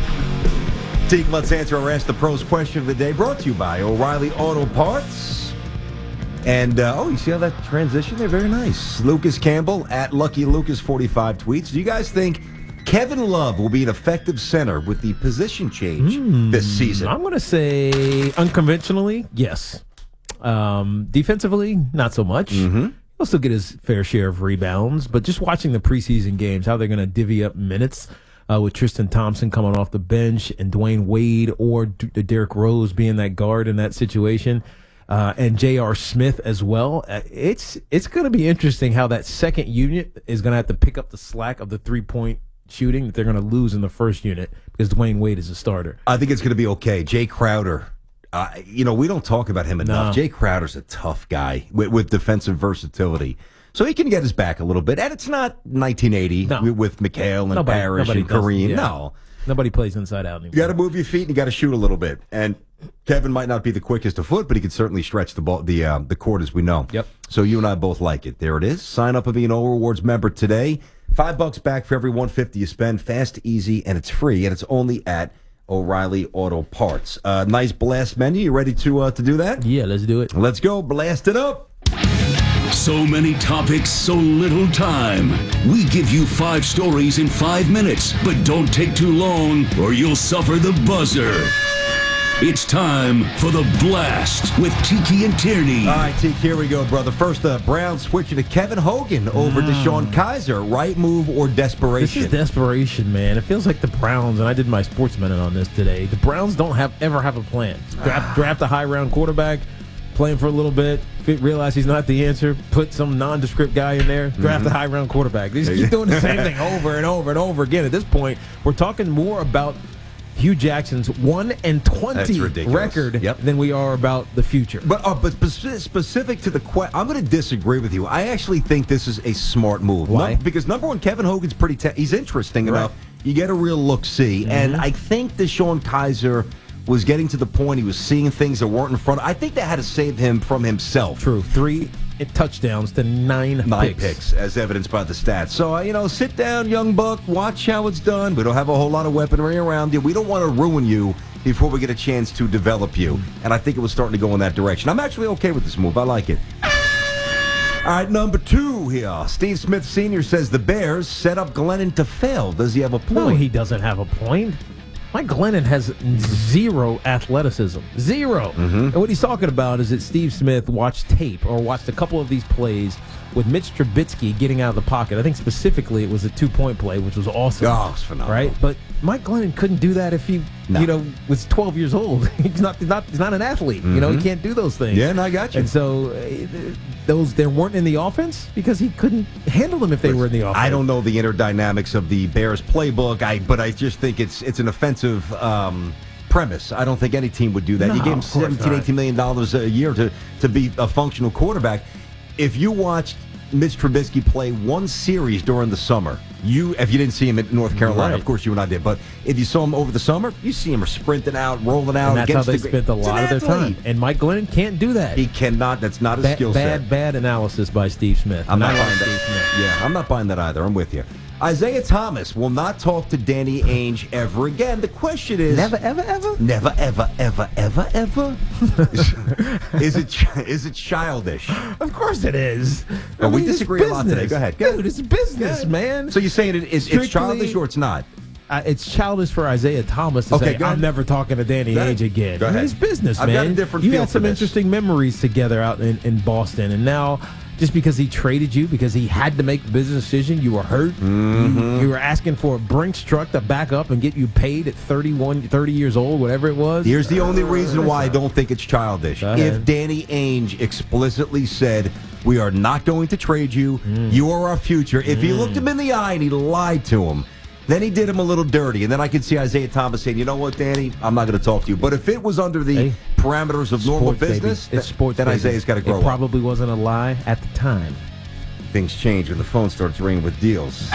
right. Teague, let's answer our Ask the Pros question of the day, brought to you by O'Reilly Auto Parts. And, you see how that transition there? Very nice. Lucas Campbell at LuckyLucas45 tweets. Do you guys think Kevin Love will be an effective center with the position change this season? I'm going to say unconventionally, yes. Defensively, not so much. He'll still get his fair share of rebounds, but just watching the preseason games, how they're going to divvy up minutes with Tristan Thompson coming off the bench and Dwayne Wade or Derrick Rose being that guard in that situation. And J.R. Smith as well. It's going to be interesting how that second unit is going to have to pick up the slack of the three-point shooting that they're going to lose in the first unit because Dwayne Wade is a starter. I think it's going to be okay. Jay Crowder, we don't talk about him enough. No. Jay Crowder's a tough guy with defensive versatility. So he can get his back a little bit. And it's not 1980 with McHale and Parrish and Kareem. No. Nobody plays inside out anymore. You got to move your feet and you got to shoot a little bit. And Kevin might not be the quickest of foot, but he can certainly stretch the ball, the court, as we know. Yep. So you and I both like it. There it is. Sign up and be an O Rewards member today. $5 back for every $150 you spend. Fast, easy, and it's free. And it's only at O'Reilly Auto Parts. Nice blast menu. You ready to do that? Yeah, let's do it. Let's go. Blast it up. So many topics, so little time. We give you 5 stories in 5 minutes, but don't take too long or you'll suffer the buzzer. It's time for the Blast with Tiki and Tierney. All right, Tiki, here we go, brother. First, Browns switching to Kevin Hogan over DeShone Kaiser. Right move or desperation? This is desperation, man. It feels like the Browns, and I did my sports minute on this today, the Browns don't ever have a plan. Draft a high-round quarterback, play him for a little bit, realize he's not the answer, put some nondescript guy in there, draft a high-round quarterback. They just keep doing the same thing over and over and over again. At this point, we're talking more about Hugh Jackson's 1-20 record than we are about the future. But specific to the question, I'm going to disagree with you. I actually think this is a smart move. Why? Because number one, Kevin Hogan's he's interesting enough. You get a real look-see. And I think DeShone Kaiser was getting to the point he was seeing things that weren't in front. I think they had to save him from himself. True. 3 touchdowns to 9 picks, as evidenced by the stats. So, sit down, young buck, watch how it's done. We don't have a whole lot of weaponry around you. We don't want to ruin you before we get a chance to develop you. And I think it was starting to go in that direction. I'm actually okay with this move. I like it. All right, number 2 here. Steve Smith Sr. says the Bears set up Glennon to fail. Does he have a point? No, he doesn't have a point. Mike Glennon has 0 athleticism. 0. And what he's talking about is that Steve Smith watched tape or watched a couple of these plays with Mitch Trubisky getting out of the pocket. I think specifically it was a 2-point play, which was awesome. Oh, it was phenomenal. Right? But Mike Glennon couldn't do that if he, was 12 years old. He's not an athlete. He can't do those things. Yeah, and I got you. And so they weren't in the offense because he couldn't handle them if they were in the offense. I don't know the inner dynamics of the Bears playbook, but I just think it's an offensive premise. I don't think any team would do that. You gave him $17-18 million a year to be a functional quarterback. If you watched Mitch Trubisky play one series during the summer, if you didn't see him at North Carolina, of course you and I did, but if you saw him over the summer, you see him sprinting out, rolling out. And that's how they spent a lot of their time. And Mike Glennon can't do that. He cannot. That's not his skill set. Bad analysis by Steve Smith. I'm not buying that. Yeah, I'm not buying that either. I'm with you. Isaiah Thomas will not talk to Danny Ainge ever again. The question is... Never, ever, ever? Never, ever, ever, ever, ever? Is it childish? Of course it is. Well, we disagree a lot today. Go ahead. Dude, it's business, man. So you're saying it's childish or it's not? It's childish for Isaiah Thomas to say, I'm never talking to Danny Ainge again. Go ahead. It's business, man. I've got a different you feel had some for this. interesting memories together out in Boston, and now... Just because he traded you, because he had to make a business decision, you were hurt. You were asking for a Brinks truck to back up and get you paid at 30 years old, whatever it was. Here's the only reason why I don't think it's childish. If Danny Ainge explicitly said, we are not going to trade you, you are our future. If he looked him in the eye and he lied to him, then he did him a little dirty. And then I could see Isaiah Thomas saying, you know what, Danny, I'm not going to talk to you. But if it was under the parameters of normal business, it's sports, then Isaiah's got to grow up. It probably wasn't a lie at the time. Things change when the phone starts ringing with deals.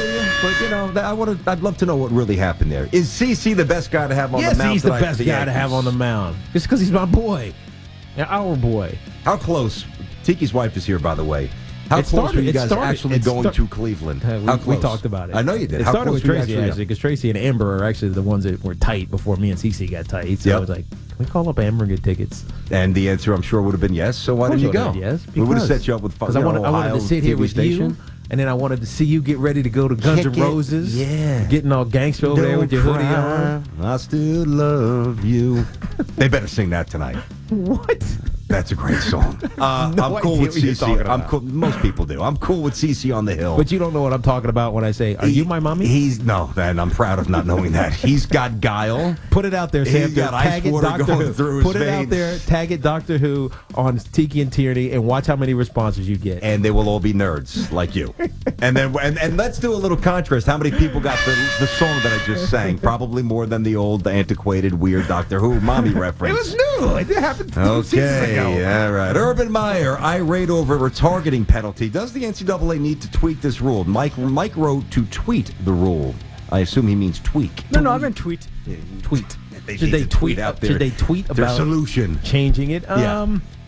But, I'd love to know what really happened there. Is CeCe the best guy to have on the mound? Yes, he's the best guy to have on the mound. Just because he's my boy. Our boy. How close? Tiki's wife is here, by the way. How close were you guys actually going to Cleveland? How close? We talked about it. I know you did. It How started close with were you Tracy, actually, because Tracy and Amber are actually the ones that were tight before me and Cece got tight. So I was like, can we call up Amber and get tickets? And the answer, I'm sure, would have been yes. So why didn't you go? Yes, we would have set you up with because I wanted to sit here with you, and then I wanted to see you get ready to go to Guns N' Roses. Yeah. Getting all gangster over there with your hoodie on. I still love you. They better sing that tonight. What? That's a great song. I'm cool with Cece. I'm cool. Most people do. I'm cool with Cece on the Hill. But you don't know what I'm talking about when I say, "Are you my mommy?" No, and I'm proud of not knowing that. He's got guile. Put it out there, Sam. He's got ice water going through his veins. Put it out there. Tag it, Doctor Who, on Tiki and Tierney, and watch how many responses you get. And they will all be nerds like you. And then and let's do a little contrast. How many people got the song that I just sang? Probably more than the old, antiquated, weird Doctor Who mommy reference. It was new. It happened 2 seasons ago. Yeah, right. Urban Meyer, irate over a retargeting penalty. Does the NCAA need to tweak this rule? Mike wrote to tweet the rule. I assume he means tweak. No, I meant tweet. Tweet. Should they tweet out there? Should they tweet about their solution? Changing it? Yeah.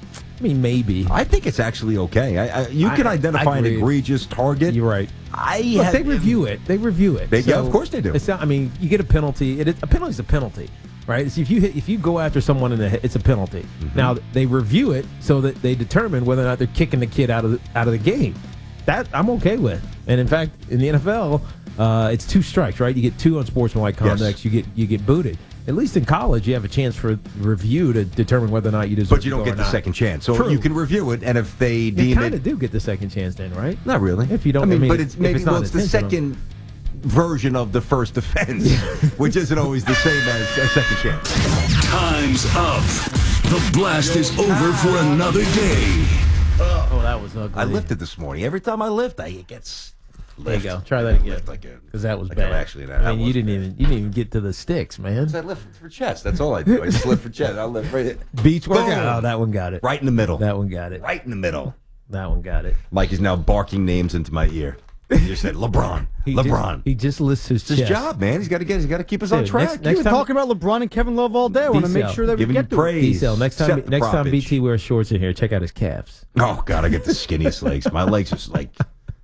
I mean, maybe. I think it's actually okay. You can identify an egregious target. You're right. They review it. They review it. Yeah, of course they do. It's not, I mean, you get a penalty. A penalty is a penalty, right? So if you go after someone in the head, it's a penalty. Mm-hmm. Now they review it so that they determine whether or not they're kicking the kid out of the game. That I'm okay with. And in fact, in the NFL, it's 2 strikes, right? You get 2 unsportsmanlike conducts. Yes. You get booted. At least in college, you have a chance for review to determine whether or not you deserve. But you don't get the second chance, so you can review it, and if they deem it, you kind of do get the second chance, then, right? Not really. If you don't, but it's maybe it's the second version of the first offense, which isn't always the same as a second chance. Time's up. The blast is over for another day. Oh, that was ugly. I lifted this morning. Every time I lift, it gets. There you go. Try that again. Because that was bad. Actually, you didn't even get to the sticks, man. I lift for chest. That's all I do. I just lift for chest. I lift right at beach workout. Oh, that one got it. Right in the middle. That one got it. Right in the middle. That one got it. Mike is now barking names into my ear. He just said LeBron. He just lists his chest. It's his job, man. He's got to keep us on track. You've been talking about LeBron and Kevin Love all day. I want to make sure that we get to it. D-Cell, next time BT wears shorts in here, check out his calves. Oh God, I get the skinniest legs. My legs are like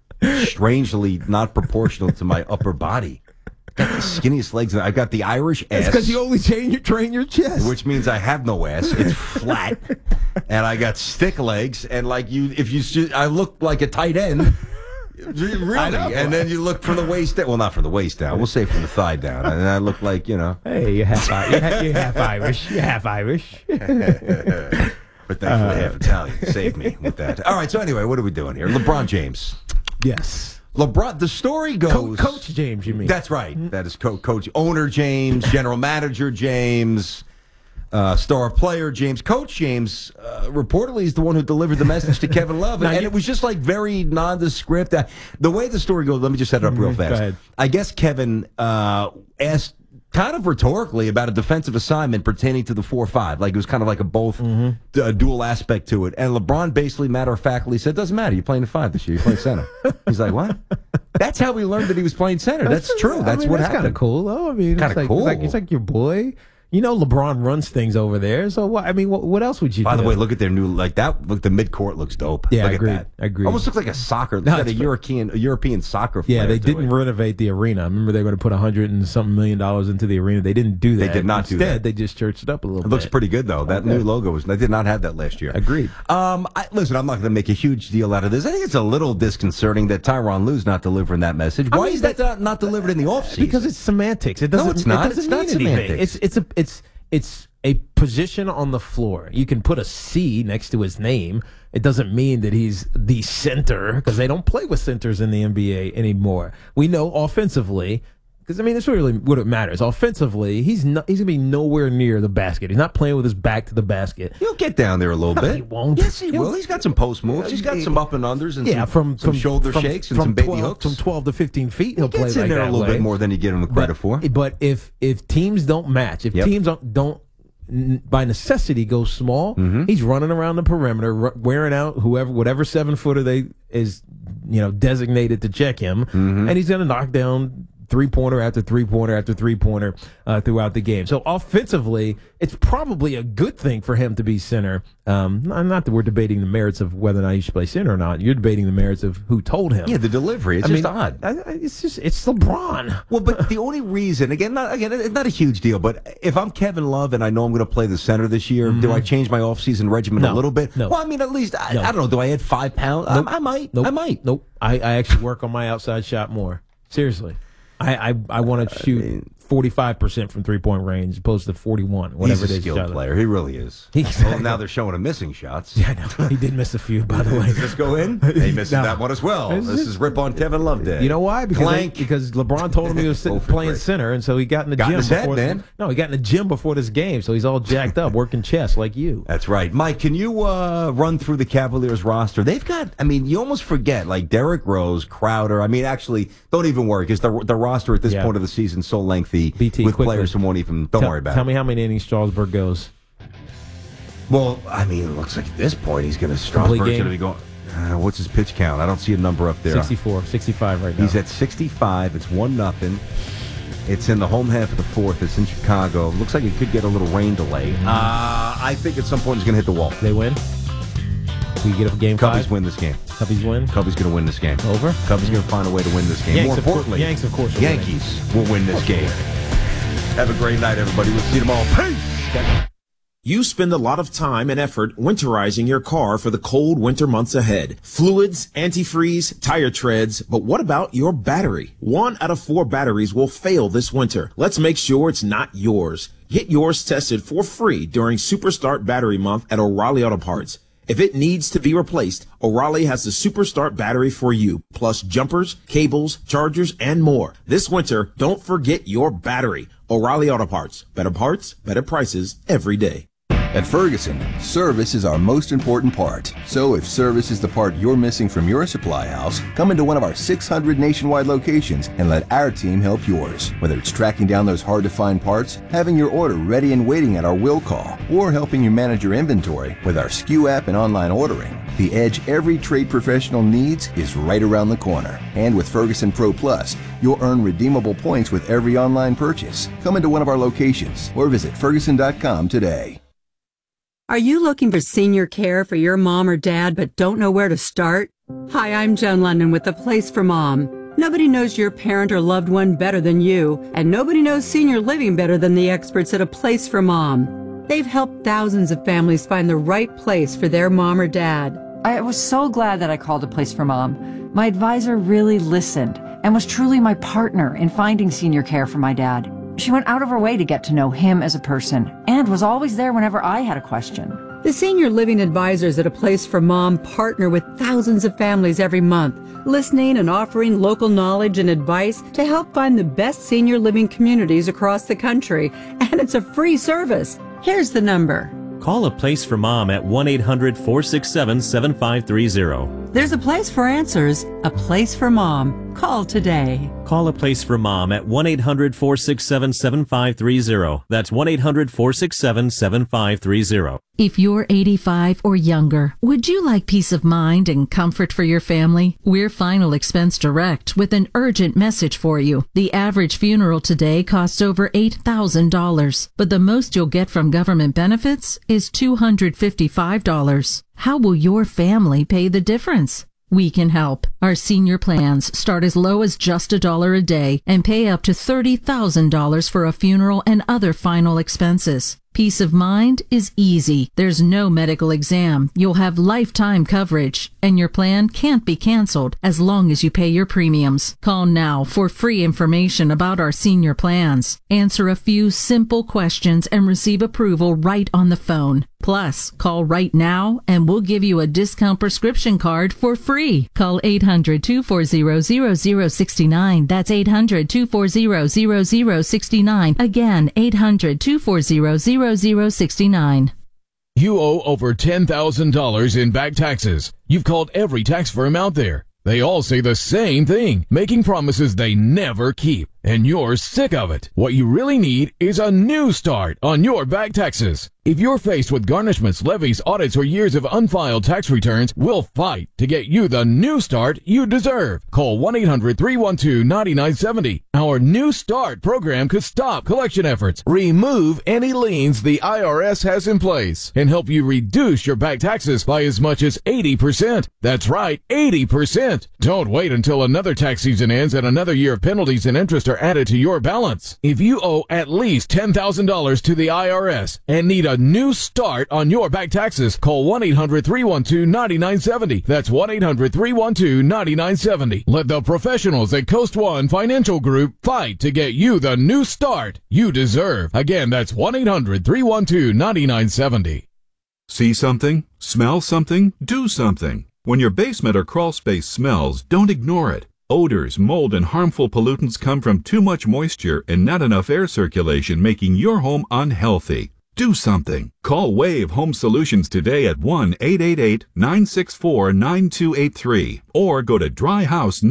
strangely not proportional to my upper body. I got the skinniest legs. I got the Irish ass. It's because you only train your chest, which means I have no ass. It's flat, and I got stick legs. And I look like a tight end. Really? And then you look from the waist down. Well, not from the waist down. We'll say from the thigh down. And I look like, Hey, you're half Irish. You're half Irish. But thankfully, half Italian. Saved me with that. All right, so anyway, what are we doing here? LeBron James. Yes. LeBron, the story goes... Coach James, you mean? That's right. Mm-hmm. That is coach, owner James, general manager James, star player James. Coach James reportedly is the one who delivered the message to Kevin Love. And it was just like very nondescript. The way the story goes, let me just set it up real fast. Go ahead. I guess Kevin asked kind of rhetorically about a defensive assignment pertaining to the 4-5. Like it was kind of like a dual aspect to it. And LeBron basically matter-of-factly said, doesn't matter. You're playing the 5 this year. You're playing center. He's like, what? That's how we learned that he was playing center. That's true. That's what happened. That's kind of cool, though. I mean, kind of cool. It's like your boy. LeBron runs things over there. So what? I mean, what else would you do? By the way, look at their new the midcourt looks dope. Yeah, look I agree. At that. I agree. Almost looks like a soccer. A European soccer. Yeah, they didn't renovate the arena. I remember they were going to put $100 and something million into the arena. They didn't do that. They did not do that. Instead, they just churched it up a little bit. It looks pretty good though. That new logo they did not have that last year. Agreed. Listen, I'm not going to make a huge deal out of this. I think it's a little disconcerting that Tyronn Lue's not delivering that message. Why is that not delivered in the offseason? Because it's semantics. It doesn't. No, it's not. It's not semantics. It's a position on the floor. You can put a C next to his name. It doesn't mean that he's the center because they don't play with centers in the NBA anymore. We know offensively, because that's really what it matters. Offensively, he's going to be nowhere near the basket. He's not playing with his back to the basket. He'll get down there a little bit. He won't. Yes, he will. He's got some post moves. He's got some up and unders and some shoulder shakes and some baby hooks. From 12 to 15 feet, he'll play like that. Gets in there a little bit more than you give him the credit for. But if teams don't match, teams don't by necessity go small, he's running around the perimeter, wearing out whatever 7-footer they is designated to check him, and he's going to knock down three-pointer after three-pointer after three-pointer throughout the game. So offensively, it's probably a good thing for him to be center. Not that we're debating the merits of whether or not he should play center or not. You're debating the merits of who told him. Yeah, the delivery. It's odd. It's LeBron. Well, but the only reason, it's not a huge deal, but if I'm Kevin Love and I know I'm going to play the center this year, do I change my offseason regimen a little bit? No. Well, I mean, at least, I don't know, do I add 5 pounds? Nope. I might. Nope. I might. Nope. I actually work on my outside shot more. Seriously. I want to shoot 45% from three-point range as opposed to 41, whatever it is. He's a skilled player. He really is. Well, now they're showing him missing shots. Yeah, I know. He did miss a few, by the way. Does this go in? He misses that one as well. This is rip on Kevin Love Day. You know why? Because LeBron told him he was playing center, and so he got in the gym. He got in the gym before this game, so he's all jacked up, working chest like you. That's right. Mike, can you run through the Cavaliers roster? They've got, you almost forget, like Derrick Rose, Crowder. Actually, don't even worry, because the roster at this point of the season is so lengthy with players who won't even, don't worry about it. Tell me how many innings Strasburg goes. Well, it looks like at this point Strasburg's going to be going. What's his pitch count? I don't see a number up there. 64, 65 right now. He's at 65. It's 1-0. It's in the home half of the fourth. It's in Chicago. Looks like it could get a little rain delay. I think at some point he's going to hit the wall. They win? We get a game Cubbies 5? win this game. Cubbies win? Cubbies going to win this game. Over? Cubbies going to find a way to win this game. More importantly, Yanks, of course, Yankees will win this game. Have a great night, everybody. We'll see you tomorrow. Peace! You spend a lot of time and effort winterizing your car for the cold winter months ahead. Fluids, antifreeze, tire treads, but what about your battery? 1 out of 4 batteries will fail this winter. Let's make sure it's not yours. Get yours tested for free during Superstart Battery Month at O'Reilly Auto Parts. If it needs to be replaced, O'Reilly has the Superstart battery for you, plus jumpers, cables, chargers, and more. This winter, don't forget your battery. O'Reilly Auto Parts. Better parts, better prices every day. At Ferguson, service is our most important part. So if service is the part you're missing from your supply house, come into one of our 600 nationwide locations and let our team help yours. Whether it's tracking down those hard-to-find parts, having your order ready and waiting at our will call, or helping you manage your inventory with our SKU app and online ordering, the edge every trade professional needs is right around the corner. And with Ferguson Pro Plus, you'll earn redeemable points with every online purchase. Come into one of our locations or visit Ferguson.com today. Are you looking for senior care for your mom or dad but don't know where to start? Hi, I'm Joan London with The Place for Mom. Nobody knows your parent or loved one better than you, and nobody knows senior living better than the experts at A Place for Mom. They've helped thousands of families find the right place for their mom or dad. I was so glad that I called A Place for Mom. My advisor really listened and was truly my partner in finding senior care for my dad. She went out of her way to get to know him as a person and was always there whenever I had a question. The senior living advisors at A Place for Mom partner with thousands of families every month, listening and offering local knowledge and advice to help find the best senior living communities across the country. And it's a free service. Here's the number. Call A Place for Mom at 1-800-467-7530. There's a place for answers, a place for mom. Call today. Call A Place for Mom at 1-800-467-7530. That's 1-800-467-7530. If you're 85 or younger, would you like peace of mind and comfort for your family? We're Final Expense Direct with an urgent message for you. The average funeral today costs over $8,000, but the most you'll get from government benefits is $255. How will your family pay the difference? We can help. Our senior plans start as low as just $1 a day and pay up to $30,000 for a funeral and other final expenses. Peace of mind is easy. There's no medical exam. You'll have lifetime coverage, and your plan can't be canceled as long as you pay your premiums. Call now for free information about our senior plans. Answer a few simple questions and receive approval right on the phone. Plus, call right now and we'll give you a discount prescription card for free. Call 800-240-0069. That's 800-240-0069. Again, 800-240-0069. You owe over $10,000 in back taxes. You've called every tax firm out there. They all say the same thing, making promises they never keep. and you're sick of it. What you really need is a new start on your back taxes. If you're faced with garnishments, levies, audits, or years of unfiled tax returns, we'll fight to get you the new start you deserve. Call 1-800-312-9970. Our New Start program could stop collection efforts, remove any liens the IRS has in place, and help you reduce your back taxes by as much as 80%. That's right, 80%. Don't wait until another tax season ends and another year of penalties and interest are added to your balance. If you owe at least $10,000 to the IRS and need a new start on your back taxes, call 1-800-312-9970. That's 1-800-312-9970. Let the professionals at Coast One Financial Group fight to get you the new start you deserve. Again, that's 1-800-312-9970. See something? Smell something? Do something. When your basement or crawl space smells, don't ignore it. Odors, mold, and harmful pollutants come from too much moisture and not enough air circulation, making your home unhealthy. Do something. Call Wave Home Solutions today at 1-888-964-9283 or go to dryhouse